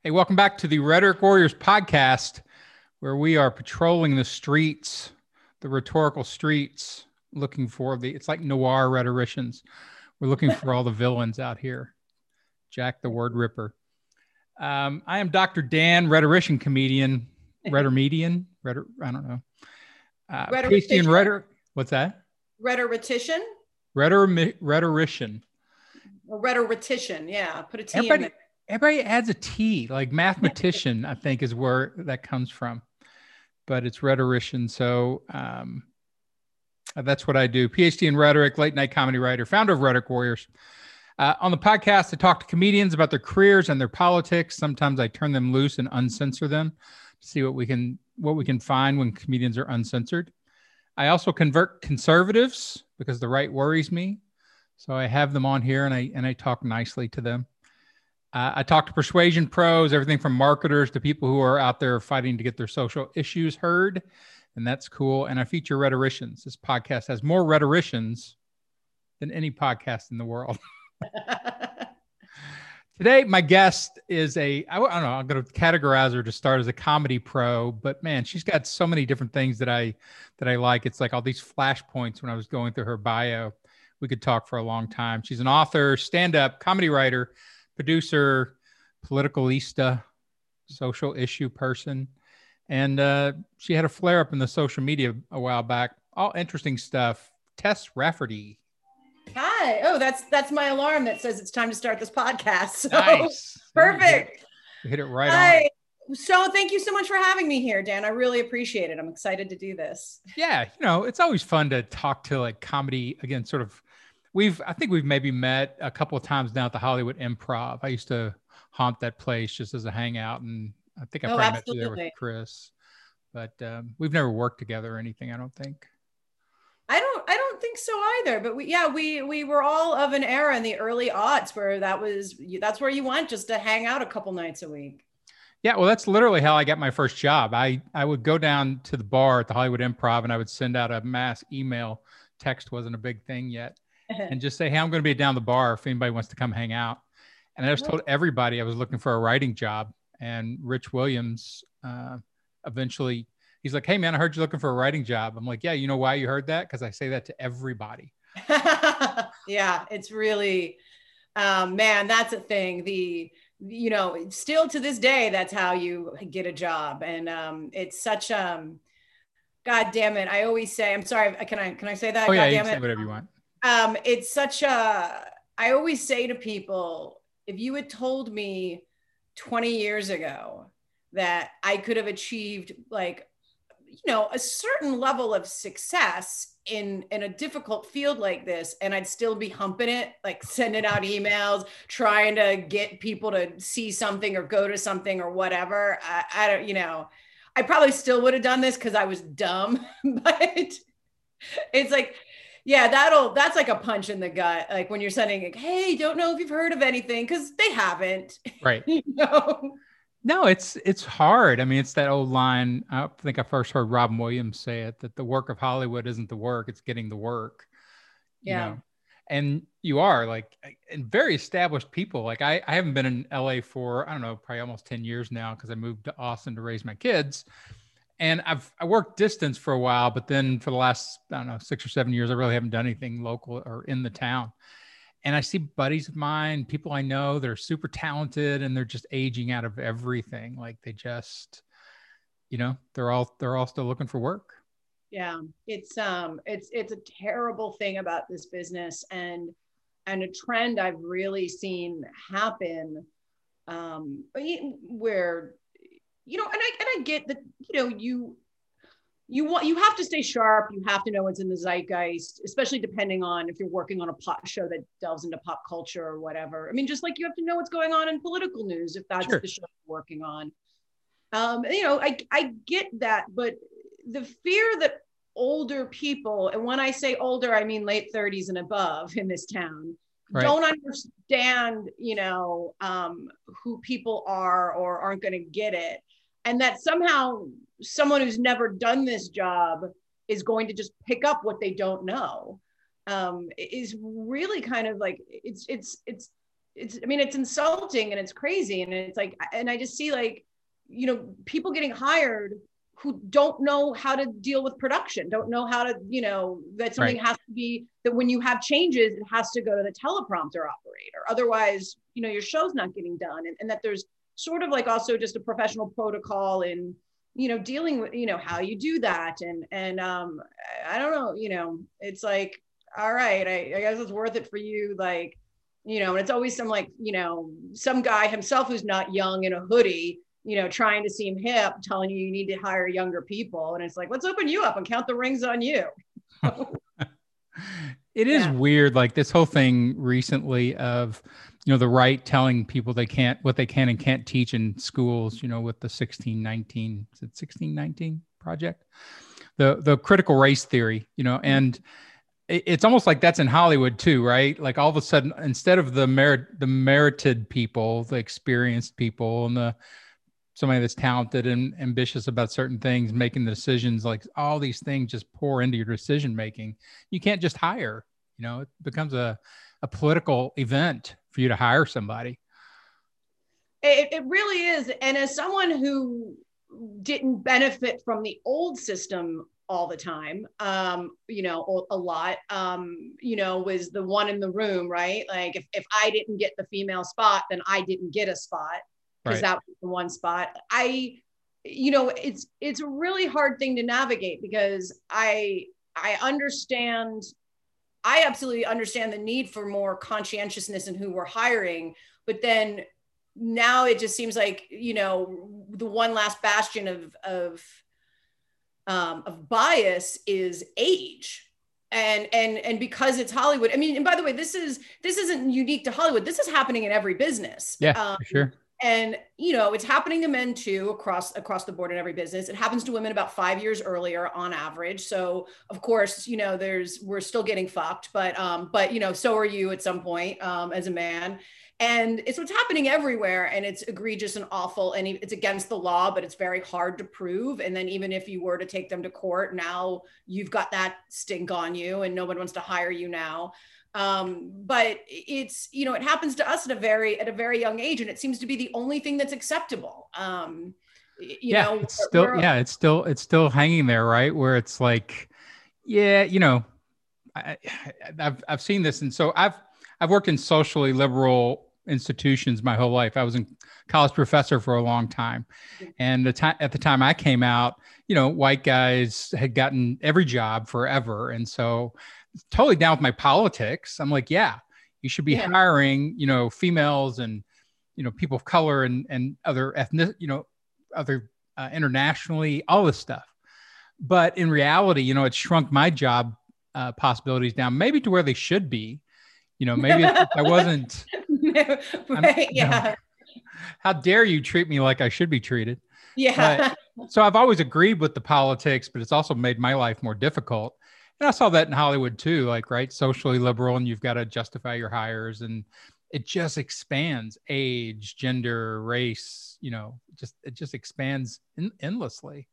Hey, welcome back to the Rhetoric Warriors podcast, where we are patrolling the streets, the rhetorical streets, looking for it's like noir rhetoricians. We're looking for all the villains out here. Jack the Word Ripper. I am Dr. Dan, rhetorician, comedian, I don't know. PhD in rhetoric. What's that? Rhetorician? Rhetorician. A rhetorician, yeah. Put a T in there. Everybody adds a T, like mathematician, I think is where that comes from. But it's rhetorician. So that's what I do. PhD in rhetoric, late night comedy writer, founder of Rhetoric Warriors. On the podcast, I talk to comedians about their careers and their politics. Sometimes I turn them loose and uncensor them to see what we can find when comedians are uncensored. I also convert conservatives because the right worries me. So I have them on here and I talk nicely to them. I talk to persuasion pros, everything from marketers to people who are out there fighting to get their social issues heard. And that's cool. And I feature rhetoricians. This podcast has more rhetoricians than any podcast in the world. Today, my guest is I don't know, I'm going to categorize her to start as a comedy pro, but man, she's got so many different things that I like. It's like all these flashpoints when I was going through her bio. We could talk for a long time. She's an author, stand-up, comedy writer, producer, politicalista, social issue person. And she had a flare up in the social media a while back. All interesting stuff. Tess Rafferty. Hi. Oh, that's my alarm that says it's time to start this podcast. So, nice. Perfect. You hit it right on. So thank you so much for having me here, Dan. I really appreciate it. I'm excited to do this. Yeah. It's always fun to talk to like comedy again, sort of. I think we've maybe met a couple of times now at the Hollywood Improv. I used to haunt that place just as a hangout, and I think I probably met you there with Chris, but we've never worked together or anything. I don't think. I don't think so either. But we were all of an era in the early aughts where that's where you went just to hang out a couple nights a week. Yeah, well, that's literally how I got my first job. I would go down to the bar at the Hollywood Improv, and I would send out a mass email. Text wasn't a big thing yet. And just say, hey, I'm going to be down the bar if anybody wants to come hang out. And I just told everybody I was looking for a writing job. And Rich Williams, eventually, he's like, hey, man, I heard you're looking for a writing job. I'm like, yeah, you know why you heard that? Because I say that to everybody. Yeah, it's really, man, that's a thing. Still to this day, that's how you get a job. And it's such, God damn it. I always say, I'm sorry, can I say that? Oh, yeah, God you damn can say whatever you want. It's such I always say to people, if you had told me 20 years ago that I could have achieved a certain level of success in a difficult field like this, and I'd still be humping it, like sending out emails, trying to get people to see something or go to something or whatever. I don't, I probably still would have done this because I was dumb, but it's like, yeah, that's like a punch in the gut. Like when you're sending, like, hey, don't know if you've heard of anything, because they haven't. Right. No, it's hard. I mean, it's that old line. I think I first heard Robin Williams say it, that the work of Hollywood isn't the work, it's getting the work. Yeah. And you are like, and very established people. Like I haven't been in LA for, I don't know, probably almost 10 years now, because I moved to Austin to raise my kids. And I worked distance for a while, but then for the last, I don't know, 6 or 7 years, I really haven't done anything local or in the town. And I see buddies of mine, people I know that are super talented, and they're just aging out of everything. Like they just, they're all still looking for work. Yeah, it's a terrible thing about this business, and a trend I've really seen happen, where. And I get that, you have to stay sharp. You have to know what's in the zeitgeist, especially depending on if you're working on a pop show that delves into pop culture or whatever. I mean, just like you have to know what's going on in political news, if that's the show you're working on. I get that, but the fear that older people, and when I say older, I mean late 30s and above in this town, don't understand, who people are or aren't going to get it. And that somehow someone who's never done this job is going to just pick up what they don't know, is really kind of like, it's I mean, it's insulting and it's crazy. And it's like, and I just see like, you know, people getting hired who don't know how to deal with production, don't know how to, you know, that something Right. has to be, that when you have changes, it has to go to the teleprompter operator. Otherwise, you know, your show's not getting done. And that there's sort of like also just a professional protocol in, you know, dealing with, you know, how you do that. And I don't know, you know, it's like, all right, I guess it's worth it for you. Like, you know, and it's always some like, you know, some guy himself who's not young in a hoodie, you know, trying to seem hip, telling you need to hire younger people. And it's like, let's open you up and count the rings on you. It is Yeah. weird, like this whole thing recently of, you know, the right telling people they can't, what they can and can't teach in schools, you know, with the 1619, is it 1619 project? The critical race theory, you know, and it's almost like that's in Hollywood too, right? Like all of a sudden, instead of the merited people, the experienced people, and the somebody that's talented and ambitious about certain things, making the decisions, like all these things just pour into your decision making. You can't just hire, you know, it becomes a political event for you to hire somebody. It really is. And as someone who didn't benefit from the old system all the time, you know, a lot, you know, was the one in the room, right? Like if I didn't get the female spot, then I didn't get a spot because Right. that was the one spot. You know, it's a really hard thing to navigate because I understand, I absolutely understand the need for more conscientiousness in who we're hiring, but then now it just seems like, you know, the one last bastion of bias is age. And because it's Hollywood, I mean, and by the way, this isn't unique to Hollywood. This is happening in every business. Yeah, for sure. And you know, it's happening to men too, across the board in every business. It happens to women about 5 years earlier on average. So of course, you know, we're still getting fucked, but you know, so are you at some point, as a man. And it's what's happening everywhere, and it's egregious and awful, and it's against the law, but it's very hard to prove. And then even if you were to take them to court, now you've got that stink on you, and no one wants to hire you now. But it's, you know, it happens to us at a very young age, and it seems to be the only thing that's acceptable. You Yeah, know, it's still, yeah, it's still hanging there, right? Where it's like, yeah, you know, I, I've seen this, and so I've worked in socially liberal institutions my whole life. I was a college professor for a long time, and at the time I came out, you know, white guys had gotten every job forever, and so totally down with my politics. I'm like, yeah, you should be hiring, you know, females and, you know, people of color and other ethnic, you know, other internationally, all this stuff. But in reality, you know, it shrunk my job possibilities down, maybe to where they should be. You know, maybe if I wasn't, right, you know, yeah, how dare you treat me like I should be treated? But yeah. so I've always agreed with the politics, but it's also made my life more difficult. And I saw that in Hollywood too, like, right, socially liberal, and you've got to justify your hires, and it just expands age, gender, race, you know, it just expands endlessly.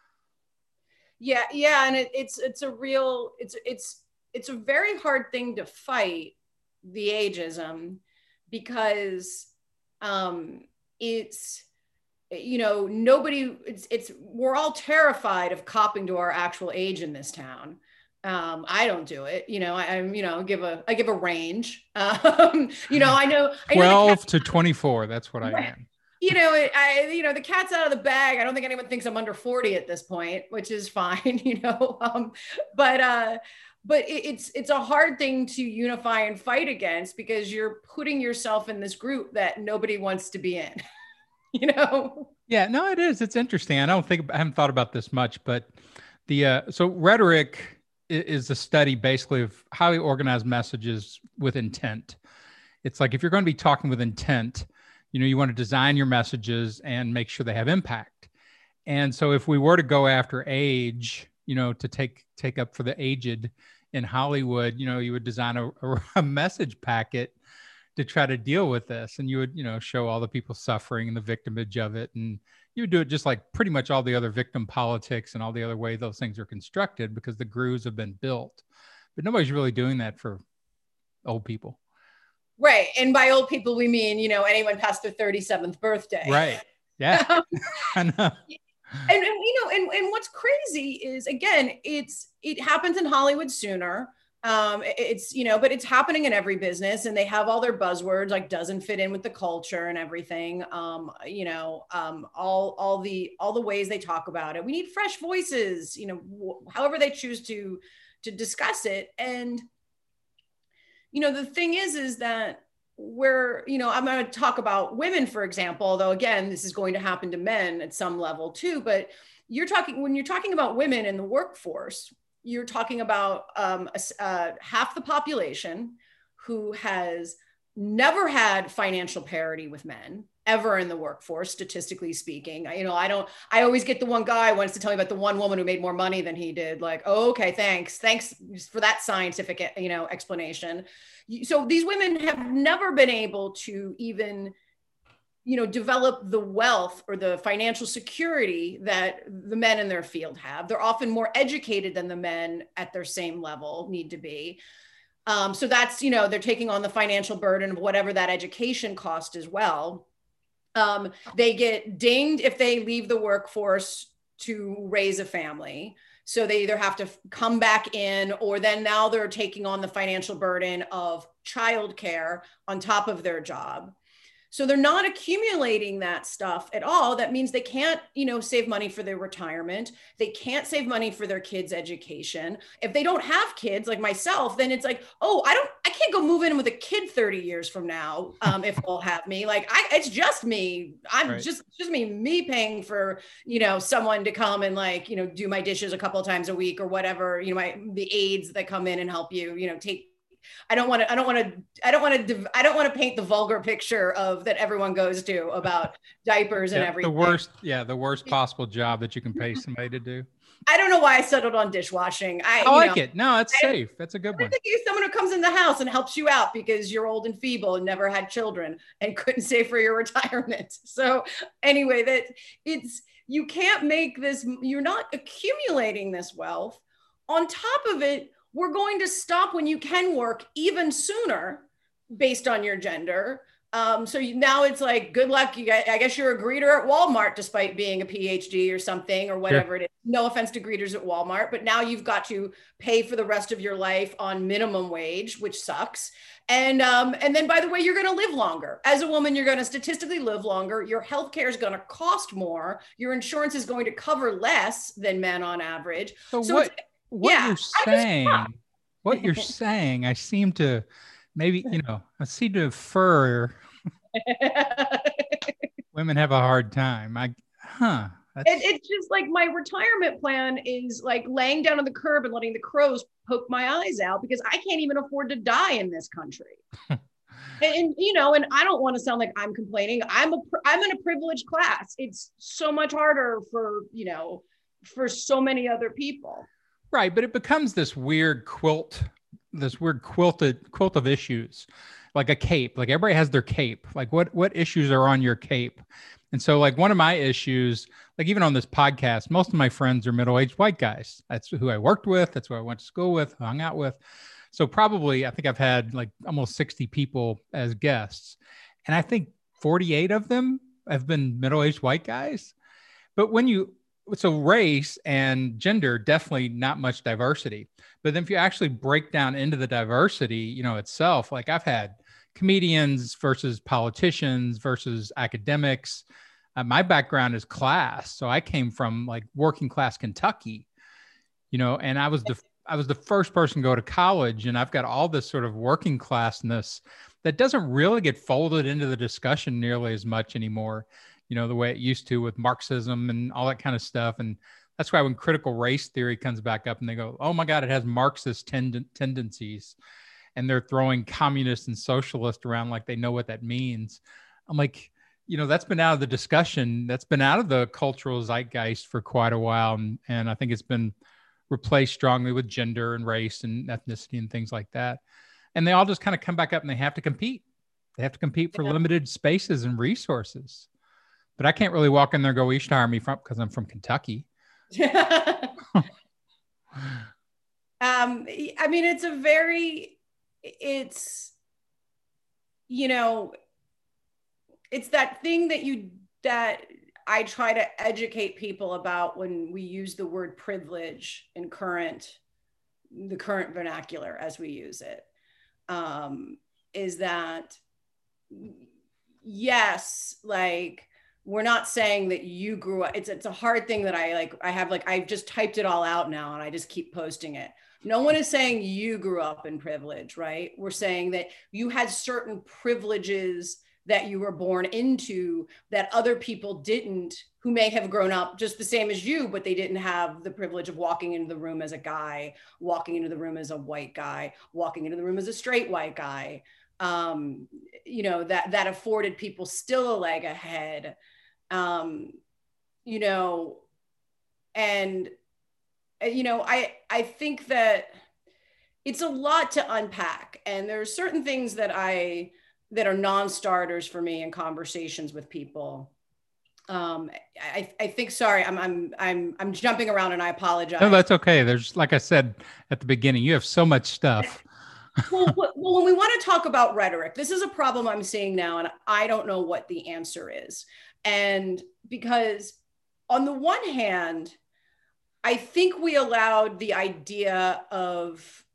Yeah, and it's a real, it's a very hard thing to fight, the ageism, because it's, you know, nobody, it's we're all terrified of copping to our actual age in this town. I don't do it, you know. I'm, you know, I give a range. You know, I know the 12 to 24, that's what I cat, am. you know, you know, the cat's out of the bag. I don't think anyone thinks I'm under 40 at this point, which is fine, you know. But it's a hard thing to unify and fight against, because you're putting yourself in this group that nobody wants to be in, you know. Yeah, no, it is. It's interesting. I haven't thought about this much, but so rhetoric is a study basically of highly organized messages with intent. It's like if you're going to be talking with intent, you know, you want to design your messages and make sure they have impact. And so if we were to go after age, you know, to take up for the aged in Hollywood, you know, you would design a message packet to try to deal with this. And you would, you know, show all the people suffering and the victimage of it. And you would do it just like pretty much all the other victim politics and all the other way those things are constructed, because the grooves have been built. But nobody's really doing that for old people. Right. And by old people, we mean, anyone past their 37th birthday. Right. Yeah. I know. And what's crazy is, again, it happens in Hollywood sooner. But it's happening in every business, and they have all their buzzwords, like doesn't fit in with the culture and everything. All the ways they talk about it. We need fresh voices, however they choose to discuss it. And, the thing is that I'm going to talk about women, for example, although again, this is going to happen to men at some level too, but when you're talking about women in the workforce, you're talking about half the population who has never had financial parity with men ever in the workforce, statistically speaking. I always get the one guy who wants to tell me about the one woman who made more money than he did. Like, oh, okay, thanks for that scientific, explanation. So these women have never been able to even, develop the wealth or the financial security that the men in their field have. They're often more educated than the men at their same level need to be. So that's, they're taking on the financial burden of whatever that education cost as well. They get dinged if they leave the workforce to raise a family. So they either have to come back in, or then now they're taking on the financial burden of childcare on top of their job. So they're not accumulating that stuff at all. That means they can't, save money for their retirement. They can't save money for their kids' education. If they don't have kids like myself, then it's like, oh, I can't go move in with a kid 30 years from now if they'll have me. Like, it's just me. I'm right. just me paying for, someone to come and do my dishes a couple of times a week or whatever, the aides that come in and help you, take. I don't want to paint the vulgar picture of that everyone goes to about diapers and everything. The worst possible job that you can pay somebody to do. I don't know why I settled on dishwashing. I like it. No, it's safe. That's a good one. I think you're someone who comes in the house and helps you out because you're old and feeble and never had children and couldn't save for your retirement. So anyway, you can't make this, you're not accumulating this wealth. On top of it, we're going to stop when you can work even sooner based on your gender. So now it's like, good luck. I guess you're a greeter at Walmart, despite being a PhD or something or whatever Sure. It is. No offense to greeters at Walmart, but now you've got to pay for the rest of your life on minimum wage, which sucks. And then, by the way, you're going to live longer. As a woman, you're going to statistically live longer. Your healthcare is going to cost more. Your insurance is going to cover less than men on average. So what you're saying, I seem to infer women have a hard time. It's just like my retirement plan is like laying down on the curb and letting the crows poke my eyes out because I can't even afford to die in this country. And I don't want to sound like I'm complaining. I'm in a privileged class. It's so much harder for so many other people. Right, but it becomes this weird quilt of issues, like a cape. Like everybody has their cape. Like what issues are on your cape? And so like one of my issues, like even on this podcast, most of my friends are middle-aged white guys. That's who I worked with. That's who I went to school with, hung out with. So probably I think I've had like almost 60 people as guests. And I think 48 of them have been middle-aged white guys. But so race and gender, definitely not much diversity. But then if you actually break down into the diversity, itself, like I've had comedians versus politicians versus academics. My background is class. So I came from like working class Kentucky, and I was the first person to go to college, and I've got all this sort of working classness that doesn't really get folded into the discussion nearly as much anymore. The way it used to with Marxism and all that kind of stuff. And that's why when critical race theory comes back up and they go, oh my God, it has Marxist tendencies. And they're throwing communist and socialist around like they know what that means. I'm like, that's been out of the discussion. That's been out of the cultural zeitgeist for quite a while. And I think it's been replaced strongly with gender and race and ethnicity and things like that. And they all just kind of come back up and they have to compete. They have to compete for limited spaces and resources. But I can't really walk in there and go, you should hire me because I'm from Kentucky. I mean, you know, it's that thing that I try to educate people about when we use the word privilege in the current vernacular as we use it, is that, yes, like, we're not saying that you grew up. It's a hard thing that I've just typed it all out now and I just keep posting it. No one is saying you grew up in privilege, right? We're saying that you had certain privileges that you were born into that other people didn't, who may have grown up just the same as you, but they didn't have the privilege of walking into the room as a guy, walking into the room as a white guy, walking into the room as a straight white guy. That afforded people still a leg ahead. And I think that it's a lot to unpack, and there are certain things that are non-starters for me in conversations with people. I think, sorry, I'm jumping around and I apologize. No, that's okay. There's, like I said at the beginning, you have so much stuff. Well, when we want to talk about rhetoric, this is a problem I'm seeing now, and I don't know what the answer is. And because on the one hand, I think we allowed the idea of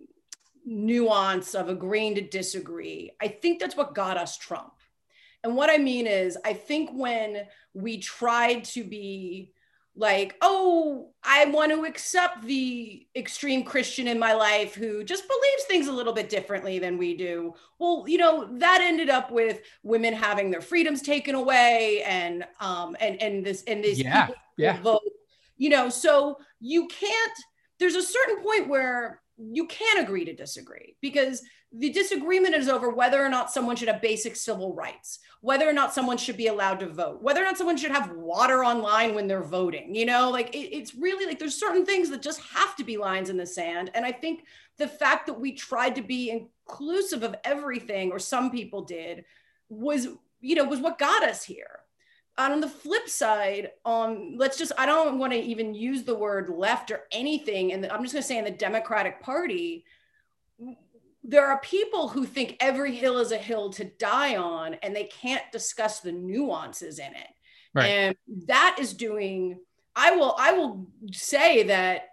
nuance, of agreeing to disagree. I think that's what got us Trump. And what I mean is, I think when we tried to be like, oh, I want to accept the extreme Christian in my life who just believes things a little bit differently than we do. Well, that ended up with women having their freedoms taken away, and these people vote. So you can't. There's a certain point where you can agree to disagree, because the disagreement is over whether or not someone should have basic civil rights, whether or not someone should be allowed to vote, whether or not someone should have water online when they're voting. It's really like there's certain things that just have to be lines in the sand. And I think the fact that we tried to be inclusive of everything, or some people did, was what got us here. On the flip side, I don't want to even use the word left or anything, and I'm just going to say in the Democratic Party, there are people who think every hill is a hill to die on, and they can't discuss the nuances in it. Right. And that is doing, I will say that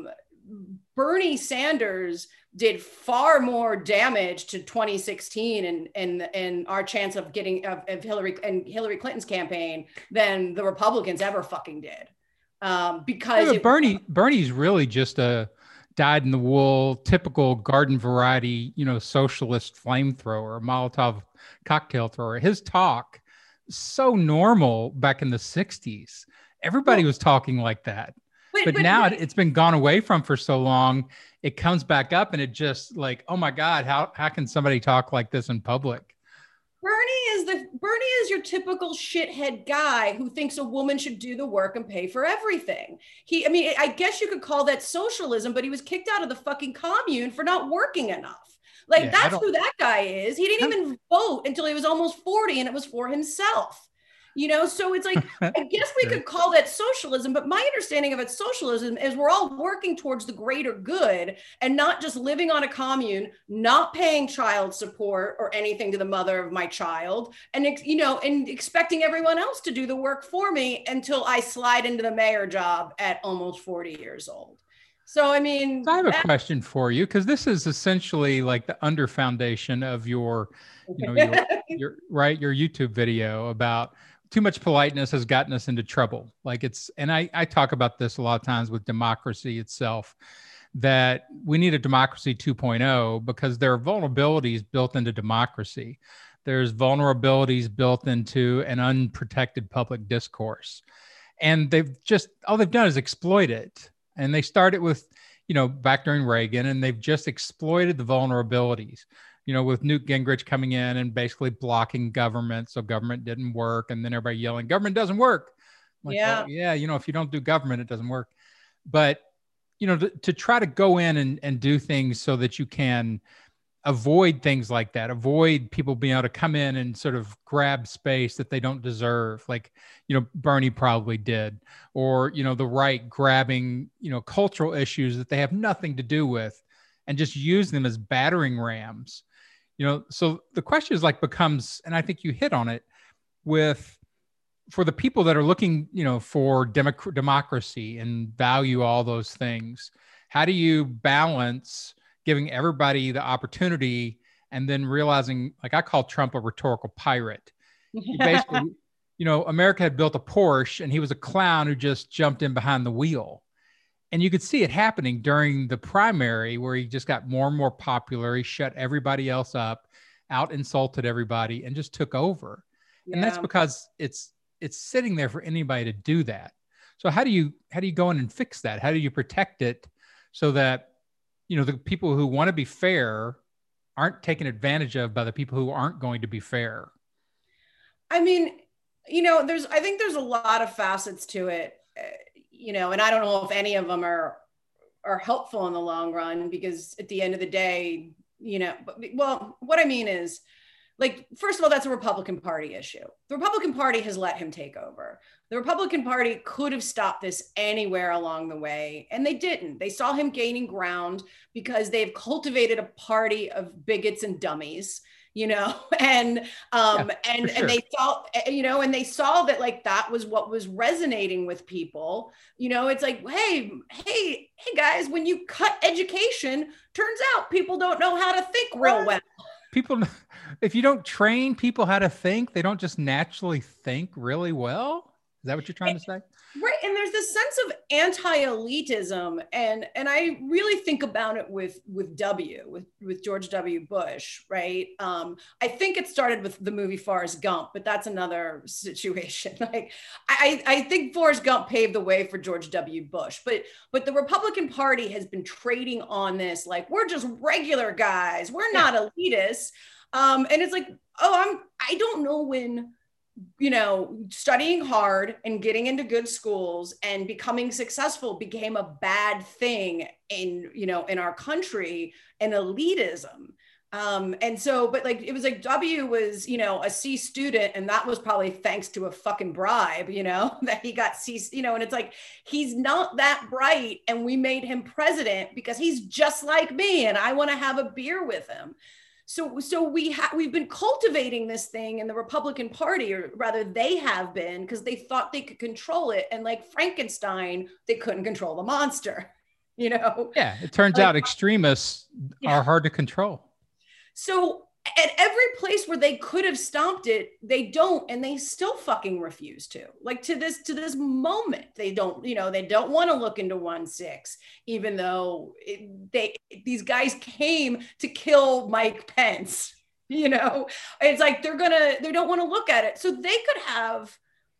Bernie Sanders did far more damage to 2016 and our chance of getting of Hillary Clinton's campaign than the Republicans ever fucking did. Because Bernie's really just a dyed in the wool, typical garden variety, socialist flamethrower, a Molotov cocktail thrower. His talk, so normal back in the 60s. Everybody was talking like that. But now it's been gone away from for so long, it comes back up and it just like, oh my God, how can somebody talk like this in public? Bernie is your typical shithead guy who thinks a woman should do the work and pay for everything. I guess you could call that socialism, but he was kicked out of the fucking commune for not working enough. That's who that guy is. He didn't even vote until he was almost 40, and it was for himself. So it's like, I guess we could call that socialism, but my understanding of it, socialism, is we're all working towards the greater good and not just living on a commune, not paying child support or anything to the mother of my child, and expecting everyone else to do the work for me until I slide into the mayor job at almost 40 years old. So, I have a question for you, because this is essentially like the under foundation of your your YouTube video about too much politeness has gotten us into trouble. And I talk about this a lot of times with democracy itself, that we need a democracy 2.0 because there are vulnerabilities built into democracy. There's vulnerabilities built into an unprotected public discourse. And all they've done is exploit it. And they started with, back during Reagan, and they've just exploited the vulnerabilities. With Newt Gingrich coming in and basically blocking government. So government didn't work. And then everybody yelling, government doesn't work. Well, if you don't do government, it doesn't work. But, to try to go in and do things so that you can avoid things like that, avoid people being able to come in and sort of grab space that they don't deserve. Bernie probably did, or, the right grabbing, cultural issues that they have nothing to do with and just use them as battering rams. So the question is like becomes, and I think you hit on it with, for the people that are looking, for democracy and value all those things, how do you balance giving everybody the opportunity and then realizing, like I call Trump a rhetorical pirate. He basically, America had built a Porsche and he was a clown who just jumped in behind the wheel. And you could see it happening during the primary where he just got more and more popular. He shut everybody else up, out insulted everybody, and just took over. Yeah. And that's because it's sitting there for anybody to do that. So how do you go in and fix that? How do you protect it so that, the people who want to be fair aren't taken advantage of by the people who aren't going to be fair? I mean, I think there's a lot of facets to it, and I don't know if any of them are helpful in the long run, because at the end of the day, well, what I mean is, like, first of all, that's a Republican Party issue. The Republican Party has let him take over. The Republican Party could have stopped this anywhere along the way, and they didn't. They saw him gaining ground because they've cultivated a party of bigots and dummies, and they saw, and they saw that, like, that was what was resonating with people. It's like, hey guys, when you cut education, turns out people don't know how to think real well. People, if you don't train people how to think, they don't just naturally think really well. Is that what you're trying to say? Right. And there's this sense of anti-elitism. And I really think about it with George W. Bush, right? I think it started with the movie Forrest Gump, but that's another situation. Like, I think Forrest Gump paved the way for George W. Bush, but the Republican Party has been trading on this, like, we're just regular guys, we're not elitists. And it's like, I don't know when, studying hard and getting into good schools and becoming successful became a bad thing in our country, and elitism. And so, but like, it was like W was, a C student, and that was probably thanks to a fucking bribe, that he got C, and it's like, he's not that bright, and we made him president because he's just like me and I want to have a beer with him. So we've been cultivating this thing in the Republican Party, or rather they have been, because they thought they could control it. And like Frankenstein, they couldn't control the monster, Yeah, it turns out extremists are hard to control. So at every place where they could have stopped it, they don't, and they still fucking refuse to. Like, to this moment, they don't, they don't want to look into 1-6, even though these guys came to kill Mike Pence. It's like they don't want to look at it. So they could have,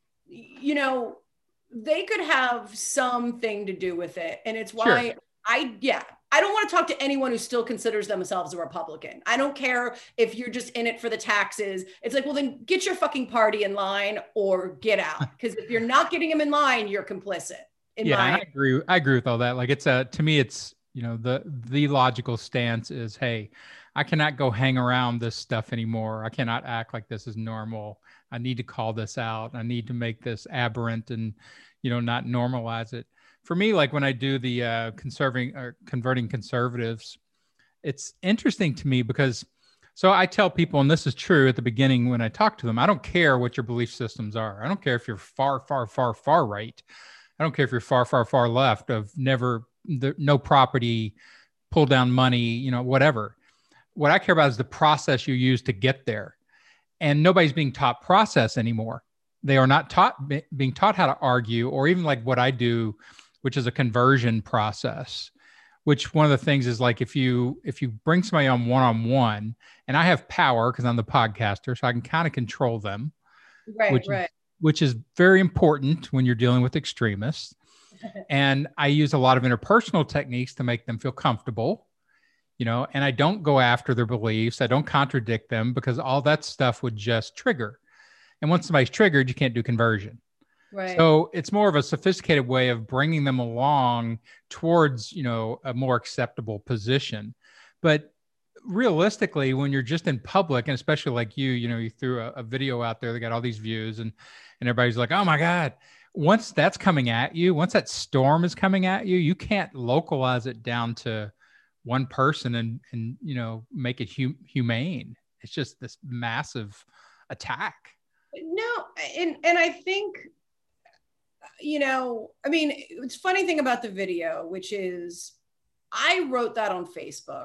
they could have something to do with it, and it's why. Sure. I don't want to talk to anyone who still considers themselves a Republican. I don't care if you're just in it for the taxes. It's like, well, then get your fucking party in line or get out. Because if you're not getting them in line, you're complicit. I agree with all that. Like, it's to me, it's, the logical stance is, hey, I cannot go hang around this stuff anymore. I cannot act like this is normal. I need to call this out. I need to make this aberrant and, not normalize it. For me, like when I do the converting conservatives, it's interesting to me because, so I tell people, and this is true at the beginning when I talk to them, I don't care what your belief systems are. I don't care if you're far, far, far, far right. I don't care if you're far, far, far left of no property, pull down money, whatever. What I care about is the process you use to get there. And nobody's being taught process anymore. They are not being taught how to argue, or even like what I do, which is a conversion process, which one of the things is like, if you bring somebody on one-on-one, and I have power because I'm the podcaster, so I can kind of control them, which is very important when you're dealing with extremists. And I use a lot of interpersonal techniques to make them feel comfortable, and I don't go after their beliefs. I don't contradict them, because all that stuff would just trigger. And once somebody's triggered, you can't do conversion. Right. So it's more of a sophisticated way of bringing them along towards, a more acceptable position. But realistically, when you're just in public, and especially like you threw a video out there that got all these views, and everybody's like, oh my God, once that's coming at you, once that storm is coming at you, you can't localize it down to one person and make it humane. It's just this massive attack. No, and I think, I mean, it's funny thing about the video, which is I wrote that on Facebook.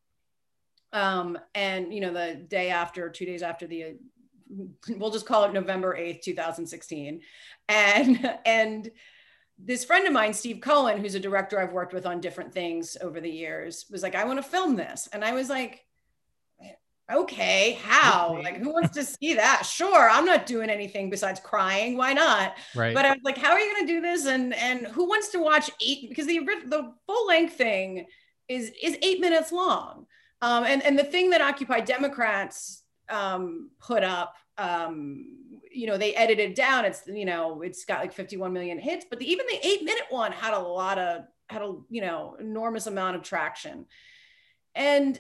And the day after, 2 days after we'll just call it November 8th, 2016. And this friend of mine, Steve Cohen, who's a director I've worked with on different things over the years, was like, I want to film this. And I was like, okay, how? Okay. Like, who wants to see that? Sure, I'm not doing anything besides crying. Why not? Right. But I was like, how are you going to do this? And who wants to watch 8? Because the full length thing is 8 minutes long. And the thing that Occupy Democrats put up, they edited down. It's got like 51 million hits, but even the 8-minute one had enormous amount of traction. And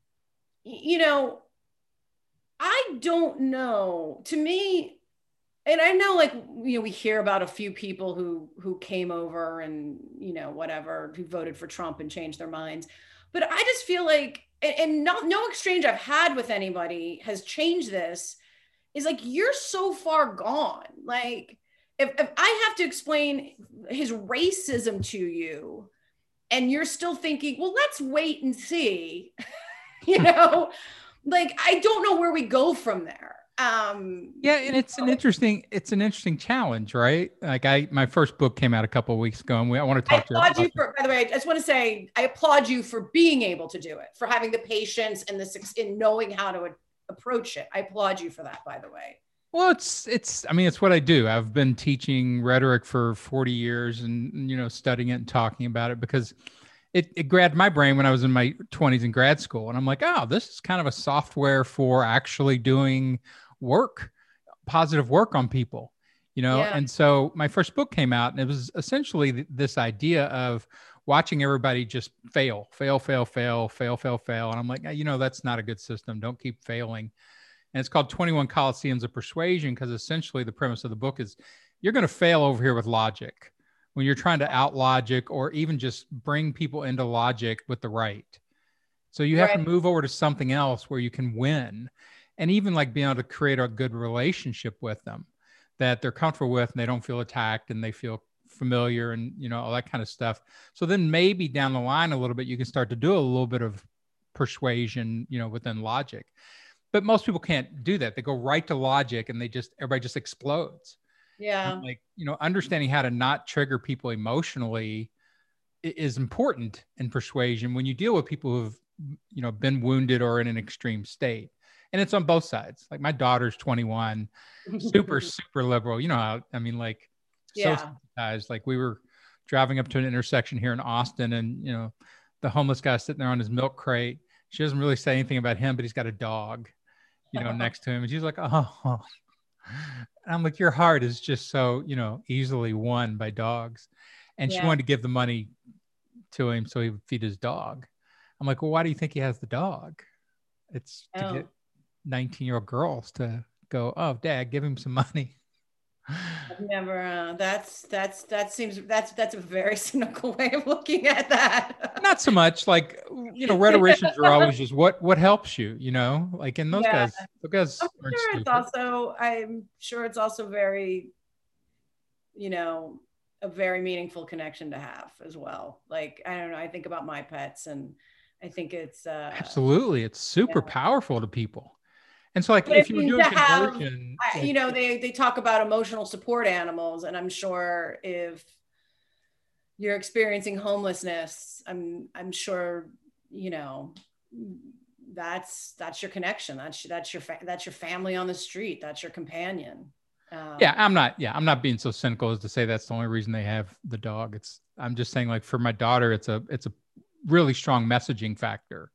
I don't know. To me, and I know, like, we hear about a few people who came over and whatever, who voted for Trump and changed their minds, but I just feel like, and no exchange I've had with anybody has changed this, is like, you're so far gone. Like, if I have to explain his racism to you and you're still thinking, well, let's wait and see, like, I don't know where we go from there. Yeah, and it's an interesting challenge, right? Like, my first book came out a couple of weeks ago, and I want to talk to you. By the way, I just want to say I applaud you for being able to do it, for having the patience and in knowing how to approach it. I applaud you for that, by the way. Well, it's what I do. I've been teaching rhetoric for 40 years and studying it and talking about it because it grabbed my brain when I was in my 20s in grad school. And I'm like, oh, this is kind of a software for actually doing work, positive work on people, Yeah. And so my first book came out, and it was essentially this idea of watching everybody just fail. And I'm like, that's not a good system. Don't keep failing. And it's called 21 Coliseums of Persuasion, because essentially the premise of the book is you're going to fail over here with logic when you're trying to out logic or even just bring people into logic with the right. So you have to move over to something else where you can win, and even like being able to create a good relationship with them that they're comfortable with and they don't feel attacked and they feel familiar and, all that kind of stuff. So then maybe down the line a little bit, you can start to do a little bit of persuasion, within logic. But most people can't do that. They go right to logic and everybody just explodes. Yeah. And like, understanding how to not trigger people emotionally is important in persuasion when you deal with people who've, been wounded or in an extreme state. And it's on both sides. Like, my daughter's 21, super, super liberal. So sensitized. Like, we were driving up to an intersection here in Austin, and, the homeless guy sitting there on his milk crate. She doesn't really say anything about him, but he's got a dog, next to him. And she's like, oh. And I'm like, your heart is just so, easily won by dogs. And she wanted to give the money to him so he would feed his dog. I'm like, well, why do you think he has the dog? It's to get 19-year-old girls to go, oh, Dad, give him some money. I've never, that's a very cynical way of looking at that. Not so much like, rhetoricians are always just what helps you, like, in those guys I'm sure it's also very, a very meaningful connection to have as well. Like, I don't know, I think about my pets, and I think it's absolutely, it's super powerful to people. And so, like, if you were doing conversion, they talk about emotional support animals, and I'm sure if you're experiencing homelessness, I'm sure that's your connection. That's your family on the street. That's your companion. I'm not being so cynical as to say that's the only reason they have the dog. I'm just saying, like, for my daughter, it's a really strong messaging factor,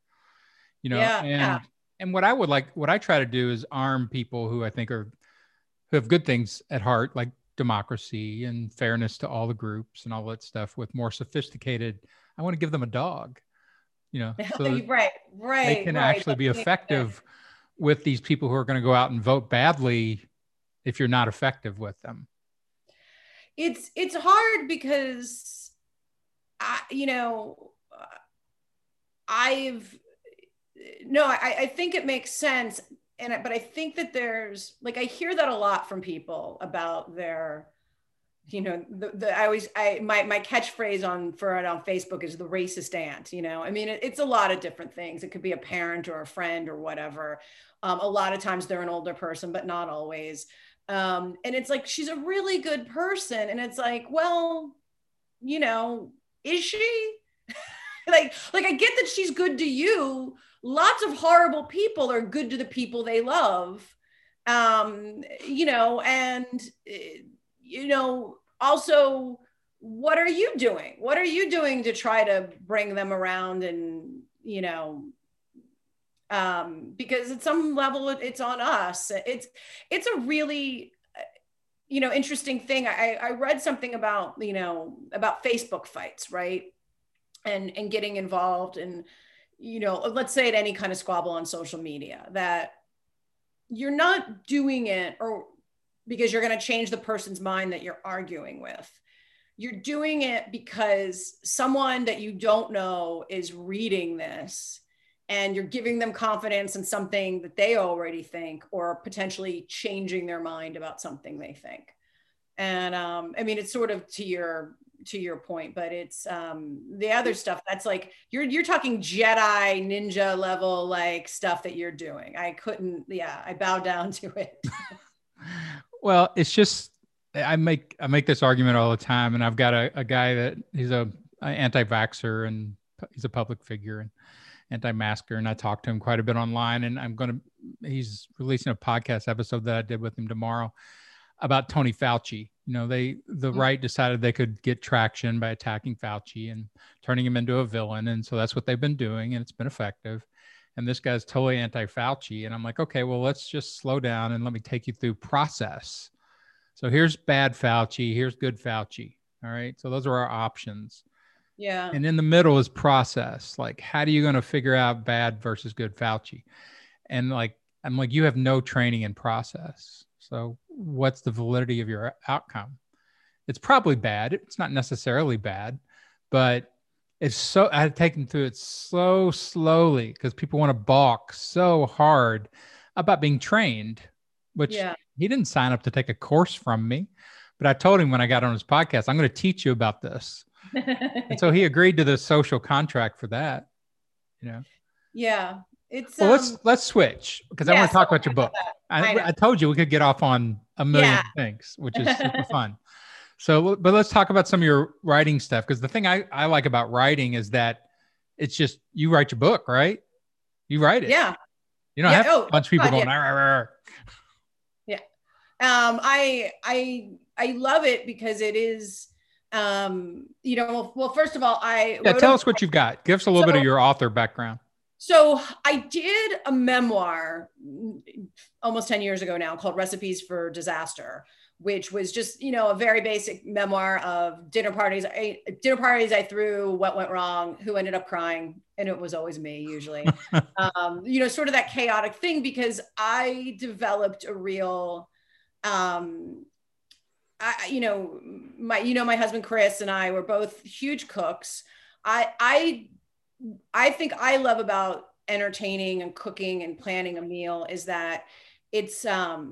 And what I try to do is arm people who I think who have good things at heart, like democracy and fairness to all the groups and all that stuff, with more sophisticated. I want to give them a dog, so they can actually be effective with these people who are going to go out and vote badly if you're not effective with them. It's hard because I think it makes sense. But I think that there's like, I hear that a lot from people about their, my catchphrase on Facebook is the racist aunt. I mean, it's a lot of different things. It could be a parent or a friend or whatever. A lot of times they're an older person, but not always. And it's like, she's a really good person. And it's like, well, is she? like I get that she's good to you. Lots of horrible people are good to the people they love. Also, what are you doing? What are you doing to try to bring them around? And, because at some level it's on us. It's a really, interesting thing. I read something about, about Facebook fights, right? And getting involved and, let's say at any kind of squabble on social media, that you're not doing it or because you're going to change the person's mind that you're arguing with. You're doing it because someone that you don't know is reading this and you're giving them confidence in something that they already think, or potentially changing their mind about something they think. And I mean, it's sort of to your point, but it's the other stuff that's like, you're talking Jedi ninja level, like stuff that you're doing. I bow down to it. Well, it's just, I make this argument all the time, and I've got a guy that he's an anti-vaxxer and he's a public figure and anti-masker. And I talk to him quite a bit online, and he's releasing a podcast episode that I did with him tomorrow about Tony Fauci. The right decided they could get traction by attacking Fauci and turning him into a villain. And so that's what they've been doing, and it's been effective. And this guy's totally anti-Fauci. And I'm like, okay, well, let's just slow down and let me take you through process. So here's bad Fauci, here's good Fauci. All right. So those are our options. Yeah. And in the middle is process. Like, how are you going to figure out bad versus good Fauci? And I'm like, you have no training in process. So what's the validity of your outcome? It's probably bad. It's not necessarily bad, but I had taken through it so slowly because people want to balk so hard about being trained, which he didn't sign up to take a course from me. But I told him when I got on his podcast, I'm going to teach you about this. And so he agreed to the social contract for that, Yeah. It's let's switch, because I want to talk about your book. I told you we could get off on a million things, which is super fun. So, but let's talk about some of your writing stuff, because the thing I like about writing is that it's just, you write your book, right? You write it. Yeah. You don't have a bunch of people going, "Arr, arr, arr." Yeah. I love it because it is, well, first of all, tell us what you've got. Give us a little bit of your author background. So I did a memoir almost 10 years ago now called Recipes for Disaster, which was just, a very basic memoir of dinner parties I threw, what went wrong, who ended up crying. And it was always me usually, sort of that chaotic thing, because I developed a real, my husband, Chris, and I were both huge cooks. I think I love about entertaining and cooking and planning a meal is that it's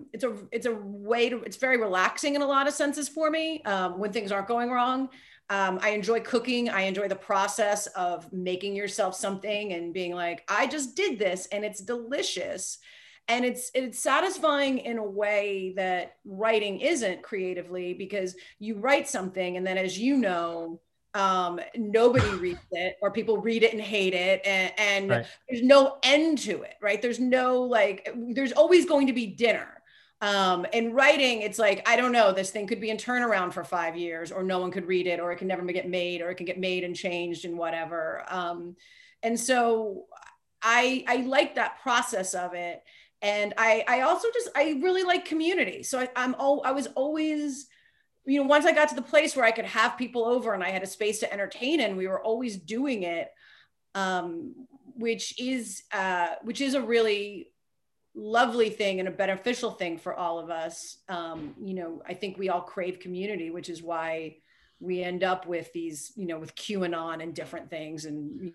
very relaxing in a lot of senses for me when things aren't going wrong. I enjoy cooking. I enjoy the process of making yourself something and being like, I just did this and it's delicious. And it's satisfying in a way that writing isn't creatively, because you write something and then, as you know, nobody reads it, or people read it and hate it, and right. There's no end to it, right? There's no there's always going to be dinner. In writing, it's like, I don't know, this thing could be in turnaround for 5 years, or no one could read it, or it can never get made, or it can get made and changed and whatever. And so I like that process of it. And I also I really like community. So I was always, once I got to the place where I could have people over and I had a space to entertain in, we were always doing it, which is a really lovely thing and a beneficial thing for all of us. I think we all crave community, which is why we end up with these, with QAnon and different things, and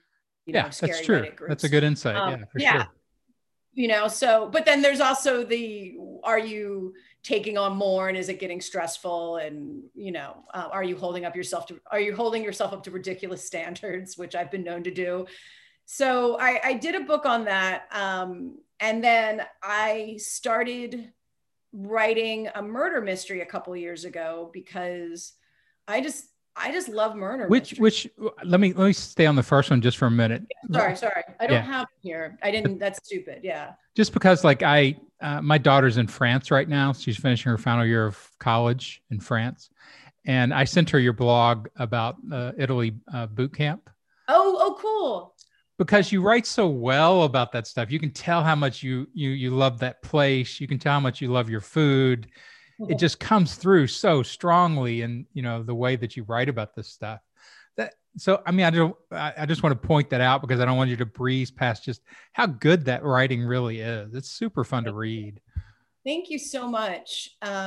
Yeah, that's scary true. Reddit groups. That's a good insight. Yeah, for Yeah. sure. So, but then there's also are you taking on more and is it getting stressful? And, are you holding yourself up to ridiculous standards, which I've been known to do. So I did a book on that. And then I started writing a murder mystery a couple of years ago because I just love murder mysteries. Which let me stay on the first one just for a minute. Sorry. I don't have it here. I didn't. That's stupid. Yeah. Just because like my daughter's in France right now. She's finishing her final year of college in France. And I sent her your blog about Italy boot camp. Oh, cool. Because you write so well about that stuff. You can tell how much you love that place. You can tell how much you love your food. It just comes through so strongly in, the way that you write about this stuff. So, I mean, I just want to point that out because I don't want you to breeze past just how good that writing really is. It's super fun to read. Thank you so much.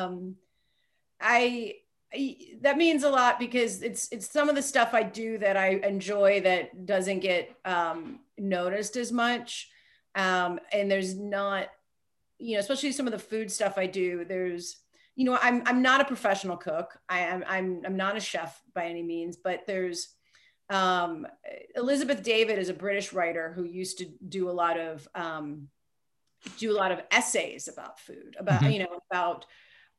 That means a lot because it's some of the stuff I do that I enjoy that doesn't get noticed as much. And there's not, especially some of the food stuff I do, there's, I'm not a professional cook. I'm not a chef by any means, but there's Elizabeth David is a British writer who used to do a lot of essays about food, about, about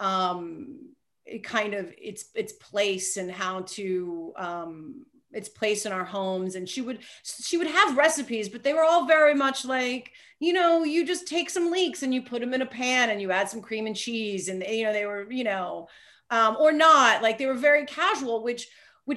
kind of its place and how to its place in our homes. And she would have recipes, but they were all very much like, you just take some leeks and you put them in a pan and you add some cream and cheese, and they were, or not, like they were very casual, which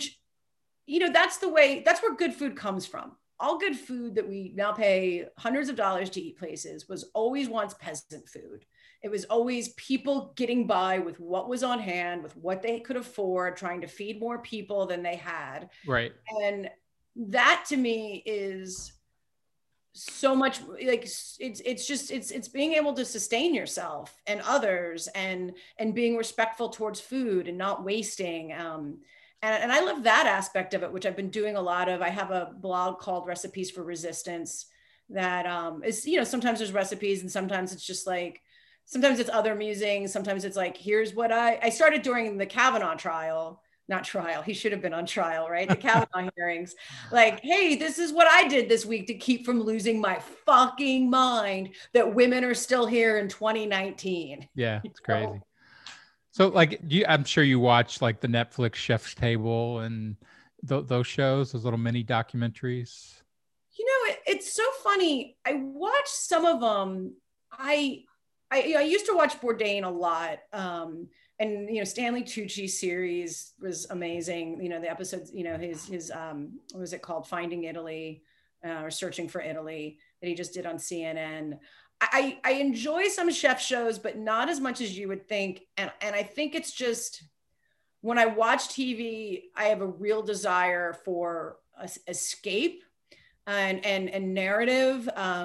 that's where good food comes from. All good food that we now pay hundreds of dollars to eat places was always once peasant food. It was always people getting by with what was on hand, with what they could afford, trying to feed more people than they had. Right. And that to me is so much like, it's being able to sustain yourself and others and being respectful towards food and not wasting. And I love that aspect of it, which I've been doing a lot of. I have a blog called Recipes for Resistance that is, sometimes there's recipes and sometimes it's just like, sometimes it's other musings. Sometimes it's like, here's what I started during the Kavanaugh trial, not trial. He should have been on trial, right? The Kavanaugh hearings. Like, hey, this is what I did this week to keep from losing my fucking mind that women are still here in 2019. Yeah, it's crazy. So like, I'm sure you watch like the Netflix Chef's Table and those shows, those little mini documentaries. It's so funny. I watched some of them. I used to watch Bourdain a lot. And, Stanley Tucci's series was amazing. The episodes, his what was it called? Finding Italy or Searching for Italy that he just did on CNN. I enjoy some chef shows, but not as much as you would think. And I think it's just when I watch TV, I have a real desire for escape and narrative.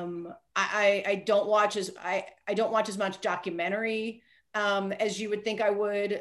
I don't watch as much documentary as you would think I would.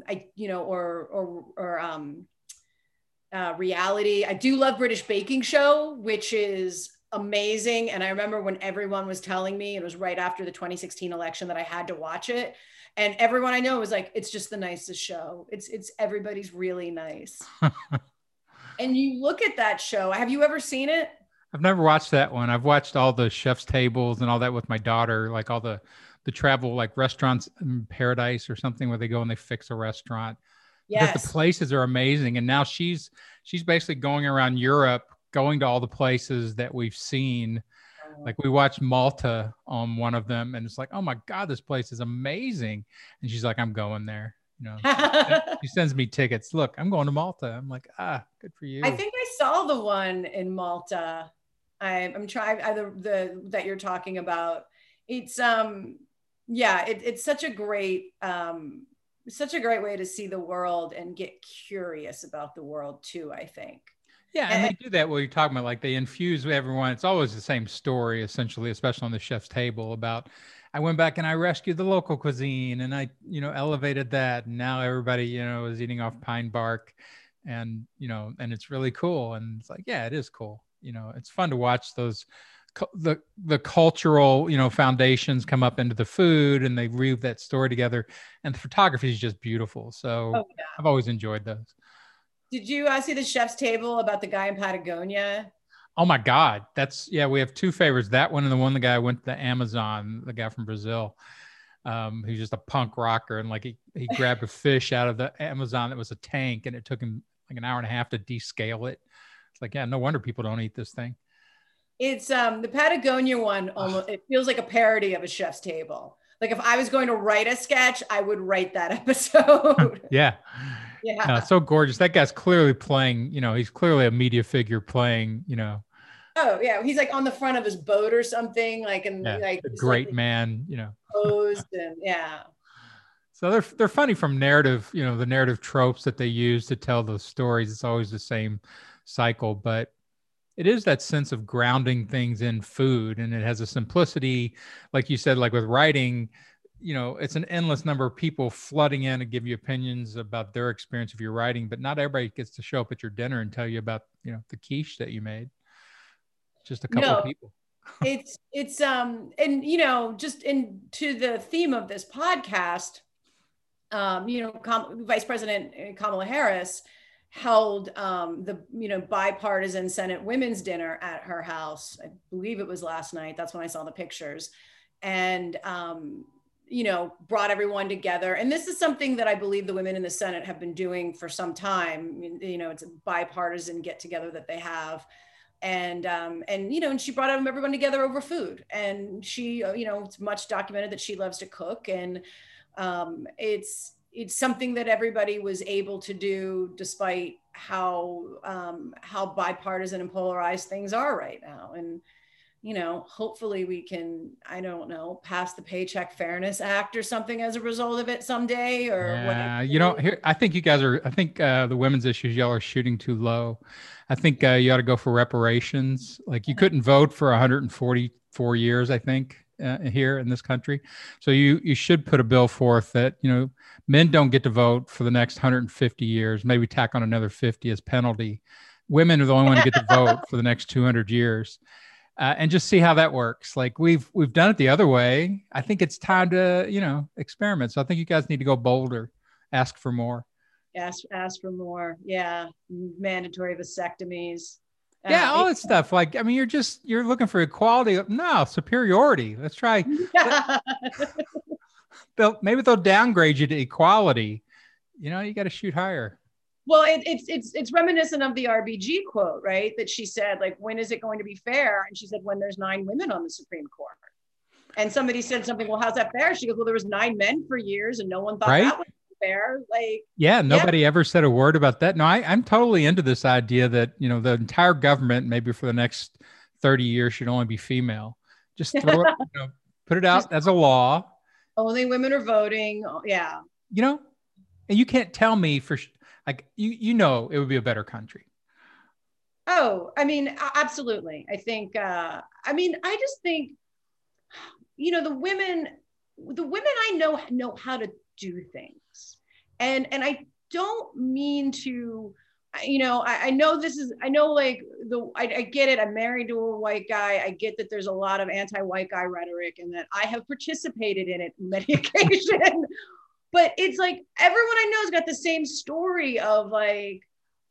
Reality. I do love British Baking Show, which is amazing. And I remember when everyone was telling me, it was right after the 2016 election, that I had to watch it. And everyone I know was like, it's just the nicest show. It's everybody's really nice. And you look at that show. Have you ever seen it? I've never watched that one. I've watched all the chef's tables and all that with my daughter, like all the travel, like Restaurants in Paradise or something where they go and they fix a restaurant. Yes. Because the places are amazing. And now she's basically going around Europe, going to all the places that we've seen. Like we watched Malta on one of them and it's like, oh my God, this place is amazing. And she's like, I'm going there. She sends me tickets. Look, I'm going to Malta. I'm like, good for you. I think I saw the one in Malta. I'm trying that you're talking about. It's it's such a great way to see the world and get curious about the world too, I think. Yeah, and they do that while you're talking about, like they infuse everyone. It's always the same story, essentially, especially on the chef's table about, I went back and I rescued the local cuisine and I, elevated that. And now everybody, is eating off pine bark and, and it's really cool. And it's like, yeah, it is cool. it's fun to watch those, the cultural, foundations come up into the food and they weave that story together, and the photography is just beautiful. So I've always enjoyed those. Did you see the chef's table about the guy in Patagonia? Oh my God. We have two favorites. That one and the guy went to the Amazon, the guy from Brazil. He's just a punk rocker. And like he grabbed a fish out of the Amazon that was a tank, and it took him like an hour and a half to descale it. It's like, yeah, no wonder people don't eat this thing. It's the Patagonia one. Almost, it feels like a parody of a chef's table. Like if I was going to write a sketch, I would write that episode. Yeah. Yeah. So gorgeous. That guy's clearly playing, he's clearly a media figure playing, Oh yeah. He's like on the front of his boat or something, like, and like a great man, posed and yeah. So they're funny from narrative, the narrative tropes that they use to tell those stories. It's always the same cycle, but it is that sense of grounding things in food, and it has a simplicity, like you said, like with writing, it's an endless number of people flooding in to give you opinions about their experience of your writing, but not everybody gets to show up at your dinner and tell you about, the quiche that you made. Just a couple of people. it's and just into the theme of this podcast, Vice President Kamala Harris held the bipartisan Senate women's dinner at her house. I believe it was last night. That's when I saw the pictures, and brought everyone together. And this is something that I believe the women in the Senate have been doing for some time. It's a bipartisan get together that they have. And she brought everyone together over food. And she, it's much documented that she loves to cook. And it's something that everybody was able to do despite how bipartisan and polarized things are right now. And, hopefully we can, I don't know, pass the Paycheck Fairness Act or something as a result of it someday, or here, I think the women's issues, y'all are shooting too low. I think you ought to go for reparations. Like you couldn't vote for 144 years, I think, here in this country. So you should put a bill forth that, men don't get to vote for the next 150 years, maybe tack on another 50 as penalty. Women are the only one to get to vote for the next 200 years. And just see how that works. Like we've done it the other way. I think it's time to, experiment. So I think you guys need to go bolder, ask for more. Ask for more. Yeah. Mandatory vasectomies. Yeah. All that stuff. Like, I mean, you're looking for equality. No, superiority. Let's try. Maybe they'll downgrade you to equality. You got to shoot higher. Well, it's reminiscent of the RBG quote, right? That she said, like, when is it going to be fair? And she said, when there's 9 women on the Supreme Court. And somebody said something, well, how's that fair? She goes, well, there was 9 men for years and no one thought that was fair. Like, nobody ever said a word about that. No, I'm totally into this idea that, the entire government, maybe for the next 30 years, should only be female. Just throw it, put it out as a law. Only women are voting. Yeah. And you can't tell me for like, it would be a better country. Oh, I mean, absolutely. I think, I just think, the women I know how to do things. And I don't mean to, I know I get it. I'm married to a white guy. I get that there's a lot of anti-white guy rhetoric and that I have participated in it on many occasions. But it's like everyone I know has got the same story of like,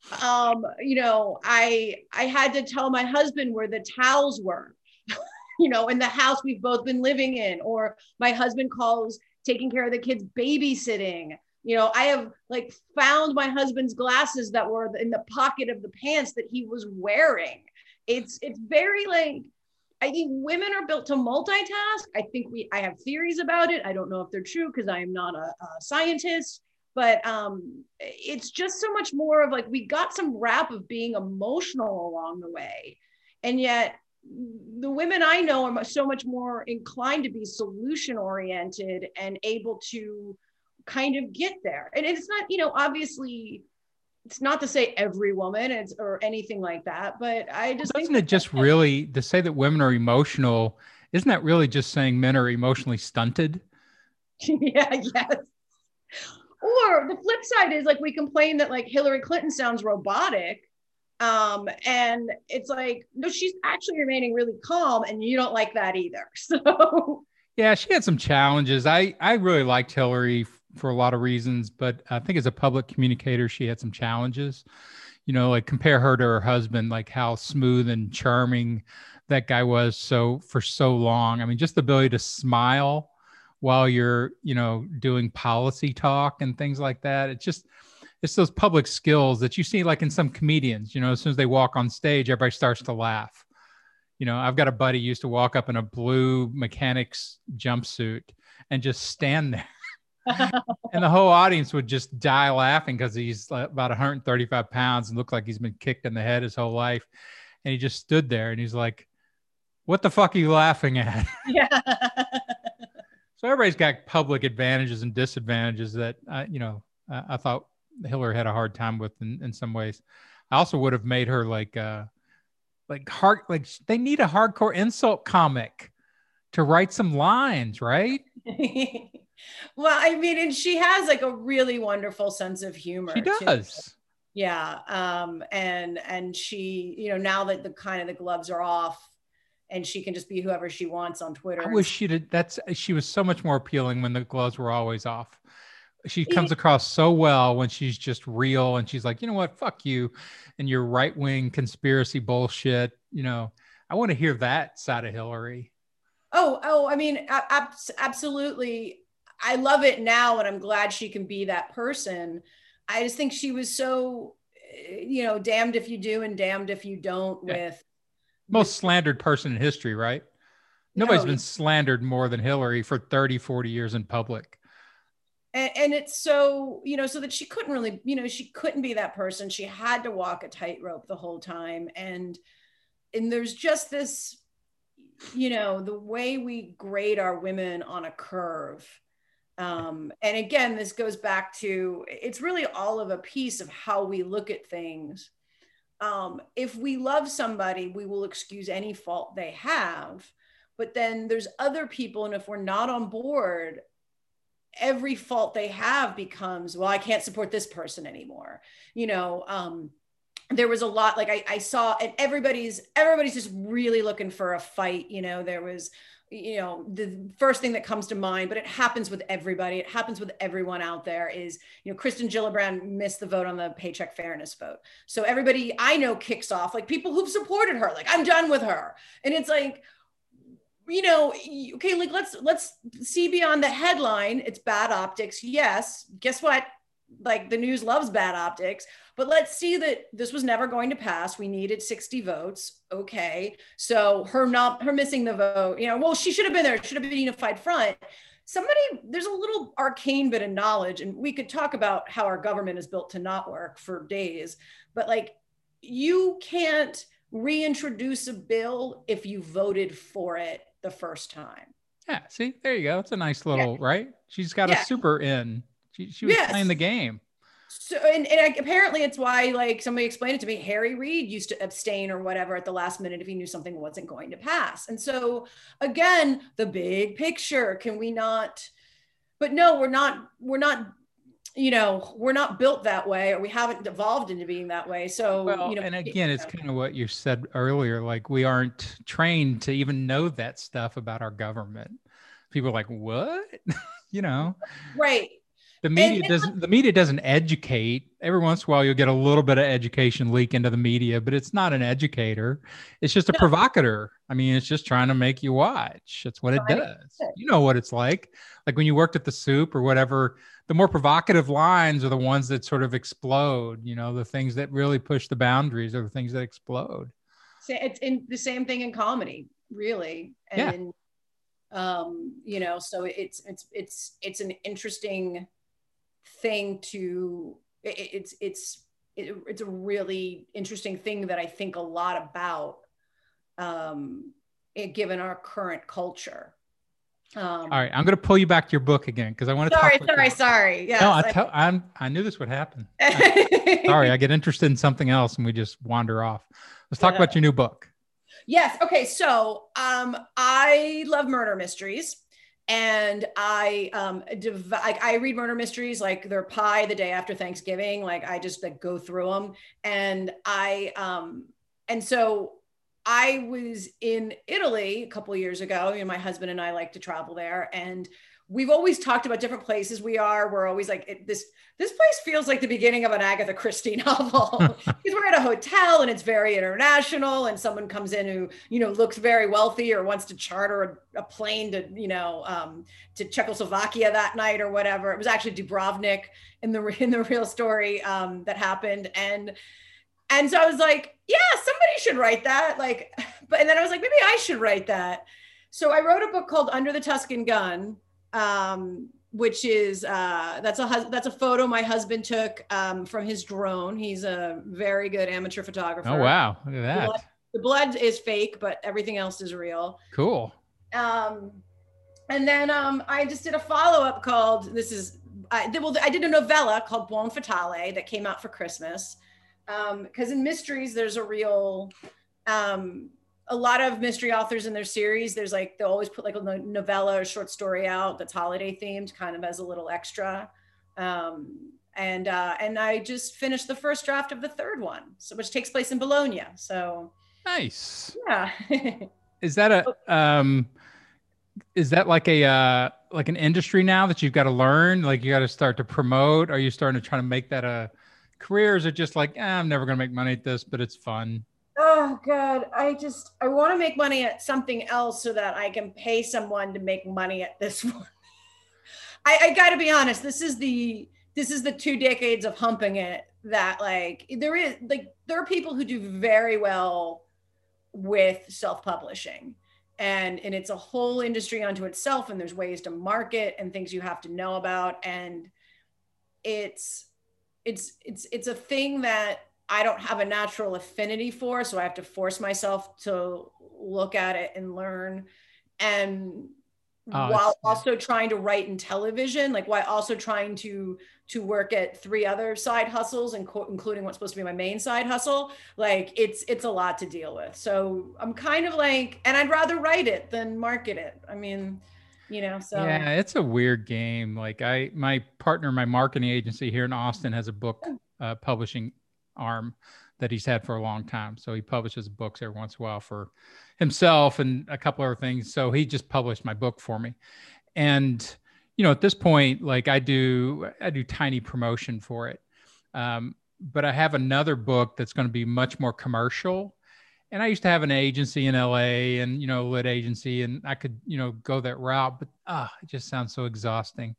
I had to tell my husband where the towels were, in the house we've both been living in, or my husband calls taking care of the kids babysitting. I have like found my husband's glasses that were in the pocket of the pants that he was wearing. It's very like, I think women are built to multitask. I have theories about it. I don't know if they're true because I am not a scientist, but it's just so much more of like, we got some rap of being emotional along the way. And yet the women I know are so much more inclined to be solution oriented and able to kind of get there. And it's not, obviously it's not to say every woman or anything like that, but I just doesn't it just really to say that women are emotional? Isn't that really just saying men are emotionally stunted? Yeah, yes. Or the flip side is like we complain that like Hillary Clinton sounds robotic, And it's like, no, she's actually remaining really calm, and you don't like that either. So Yeah, she had some challenges. I really liked Hillary for a lot of reasons, but I think as a public communicator, she had some challenges. Like compare her to her husband, like how smooth and charming that guy was for so long. I mean, just the ability to smile while you're, doing policy talk and things like that. It's those public skills that you see like in some comedians, as soon as they walk on stage, everybody starts to laugh. I've got a buddy who used to walk up in a blue mechanic's jumpsuit and just stand there. And the whole audience would just die laughing because he's about 135 pounds and looked like he's been kicked in the head his whole life. And he just stood there and he's like, what the fuck are you laughing at? Yeah. So everybody's got public advantages and disadvantages that, I thought Hillary had a hard time with in some ways. I also would have made her like they need a hardcore insult comic to write some lines, right? Well, I mean, and she has like a really wonderful sense of humor. She does. Too. Yeah. And she, now that the gloves are off and she can just be whoever she wants on Twitter. I wish she was so much more appealing when the gloves were always off. She comes across so well when she's just real and she's like, you know what, fuck you and your right-wing conspiracy bullshit. I want to hear that side of Hillary. Oh, I mean, absolutely. I love it now, and I'm glad she can be that person. I just think she was so, damned if you do and damned if you don't. Yeah. Most slandered person in history, right? Nobody's been slandered more than Hillary for 30, 40 years in public. And it's so, so that she couldn't really, she couldn't be that person. She had to walk a tightrope the whole time. And there's just this, the way we grade our women on a curve. And again, this goes back to, it's really all of a piece of how we look at things. If we love somebody, we will excuse any fault they have, but then there's other people. And if we're not on board, every fault they have becomes, well, I can't support this person anymore. There was a lot, like I saw, and everybody's just really looking for a fight. There was, the first thing that comes to mind, but it happens with everybody. It happens with everyone out there is, Kristen Gillibrand missed the vote on the paycheck fairness vote. So everybody I know kicks off, like people who've supported her, like I'm done with her. And it's like, okay, like let's see beyond the headline. It's bad optics. Yes. Guess what? Like the news loves bad optics, but let's see that this was never going to pass. We needed 60 votes. Okay. So her missing the vote, well, she should have been there. It should have been a unified front. There's a little arcane bit of knowledge, and we could talk about how our government is built to not work for days, but like you can't reintroduce a bill if you voted for it the first time. Yeah. See, there you go. It's a nice little, right? She's got a super in. She was playing the game. So, and apparently it's why, like somebody explained it to me, Harry Reid used to abstain or whatever at the last minute if he knew something wasn't going to pass. And so again, the big picture, can we not, but no, we're not, we're not built that way, or we haven't evolved into being that way. So, and again, it's kind of what you said earlier, like we aren't trained to even know that stuff about our government. People are like, what? Right. The media doesn't educate. Every once in a while, you'll get a little bit of education leak into the media, but it's not an educator. It's just a provocateur. I mean, it's just trying to make you watch. That's what it does. You know what it's like. Like when you worked at the Soup or whatever, the more provocative lines are the ones that sort of explode. The things that really push the boundaries are the things that explode. It's in the same thing in comedy, really. And, so it's an interesting thing to, it's a really interesting thing that I think a lot about, given our current culture. All right, I'm going to pull you back to your book again because I want to Sorry. Yes, no, I knew this would happen. Sorry, I get interested in something else and we just wander off. Let's talk about your new book. Yes. Okay. So I love murder mysteries. And I read murder mysteries like they're pie the day after Thanksgiving. Like I just like go through them, and so I was in Italy a couple of years ago. You know, my husband and I like to travel there, and we've always talked about different places we're always like, this place feels like the beginning of an Agatha Christie novel. Because we're at a hotel and it's very international, and someone comes in who, you know, looks very wealthy or wants to charter a plane to, you know, to Czechoslovakia that night or whatever. It was actually Dubrovnik in the real story that happened. And so I was like, yeah, somebody should write that. Like, and then I was like, maybe I should write that. So I wrote a book called Under the Tuscan Gun, which is that's a photo my husband took from his drone. He's a very good amateur photographer. Oh wow, look at that. The blood is fake, but everything else is real. Cool. And then I just did a follow-up called I did a novella called Buon Fatale that came out for Christmas. Because in mysteries, there's a lot of mystery authors in their series. There's like, they'll always put like a novella or short story out that's holiday themed, kind of as a little extra. And I just finished the first draft of the third one, which takes place in Bologna. So nice. Yeah. Is that like an industry now that you've got to learn? Like you got to start to promote? Are you starting to try to make that a career? Is it just like, I'm never going to make money at this, but it's fun? Oh God, I want to make money at something else so that I can pay someone to make money at this one. I got to be honest. This is the 2 decades of humping it that like, there are people who do very well with self-publishing, and it's a whole industry unto itself. And there's ways to market and things you have to know about. And it's a thing that I don't have a natural affinity for. So I have to force myself to look at it and learn. And while also trying to write in television, like while also trying to work at 3 other side hustles, including what's supposed to be my main side hustle, like it's a lot to deal with. So I'm kind of like, and I'd rather write it than market it. I mean, you know, so. Yeah, it's a weird game. Like my partner, my marketing agency here in Austin has a book publishing arm that he's had for a long time. So he publishes books every once in a while for himself and a couple other things. So he just published my book for me. And, you know, at this point, like I do tiny promotion for it. But I have another book that's going to be much more commercial. And I used to have an agency in LA and, you know, lit agency, and I could, you know, go that route, but it just sounds so exhausting.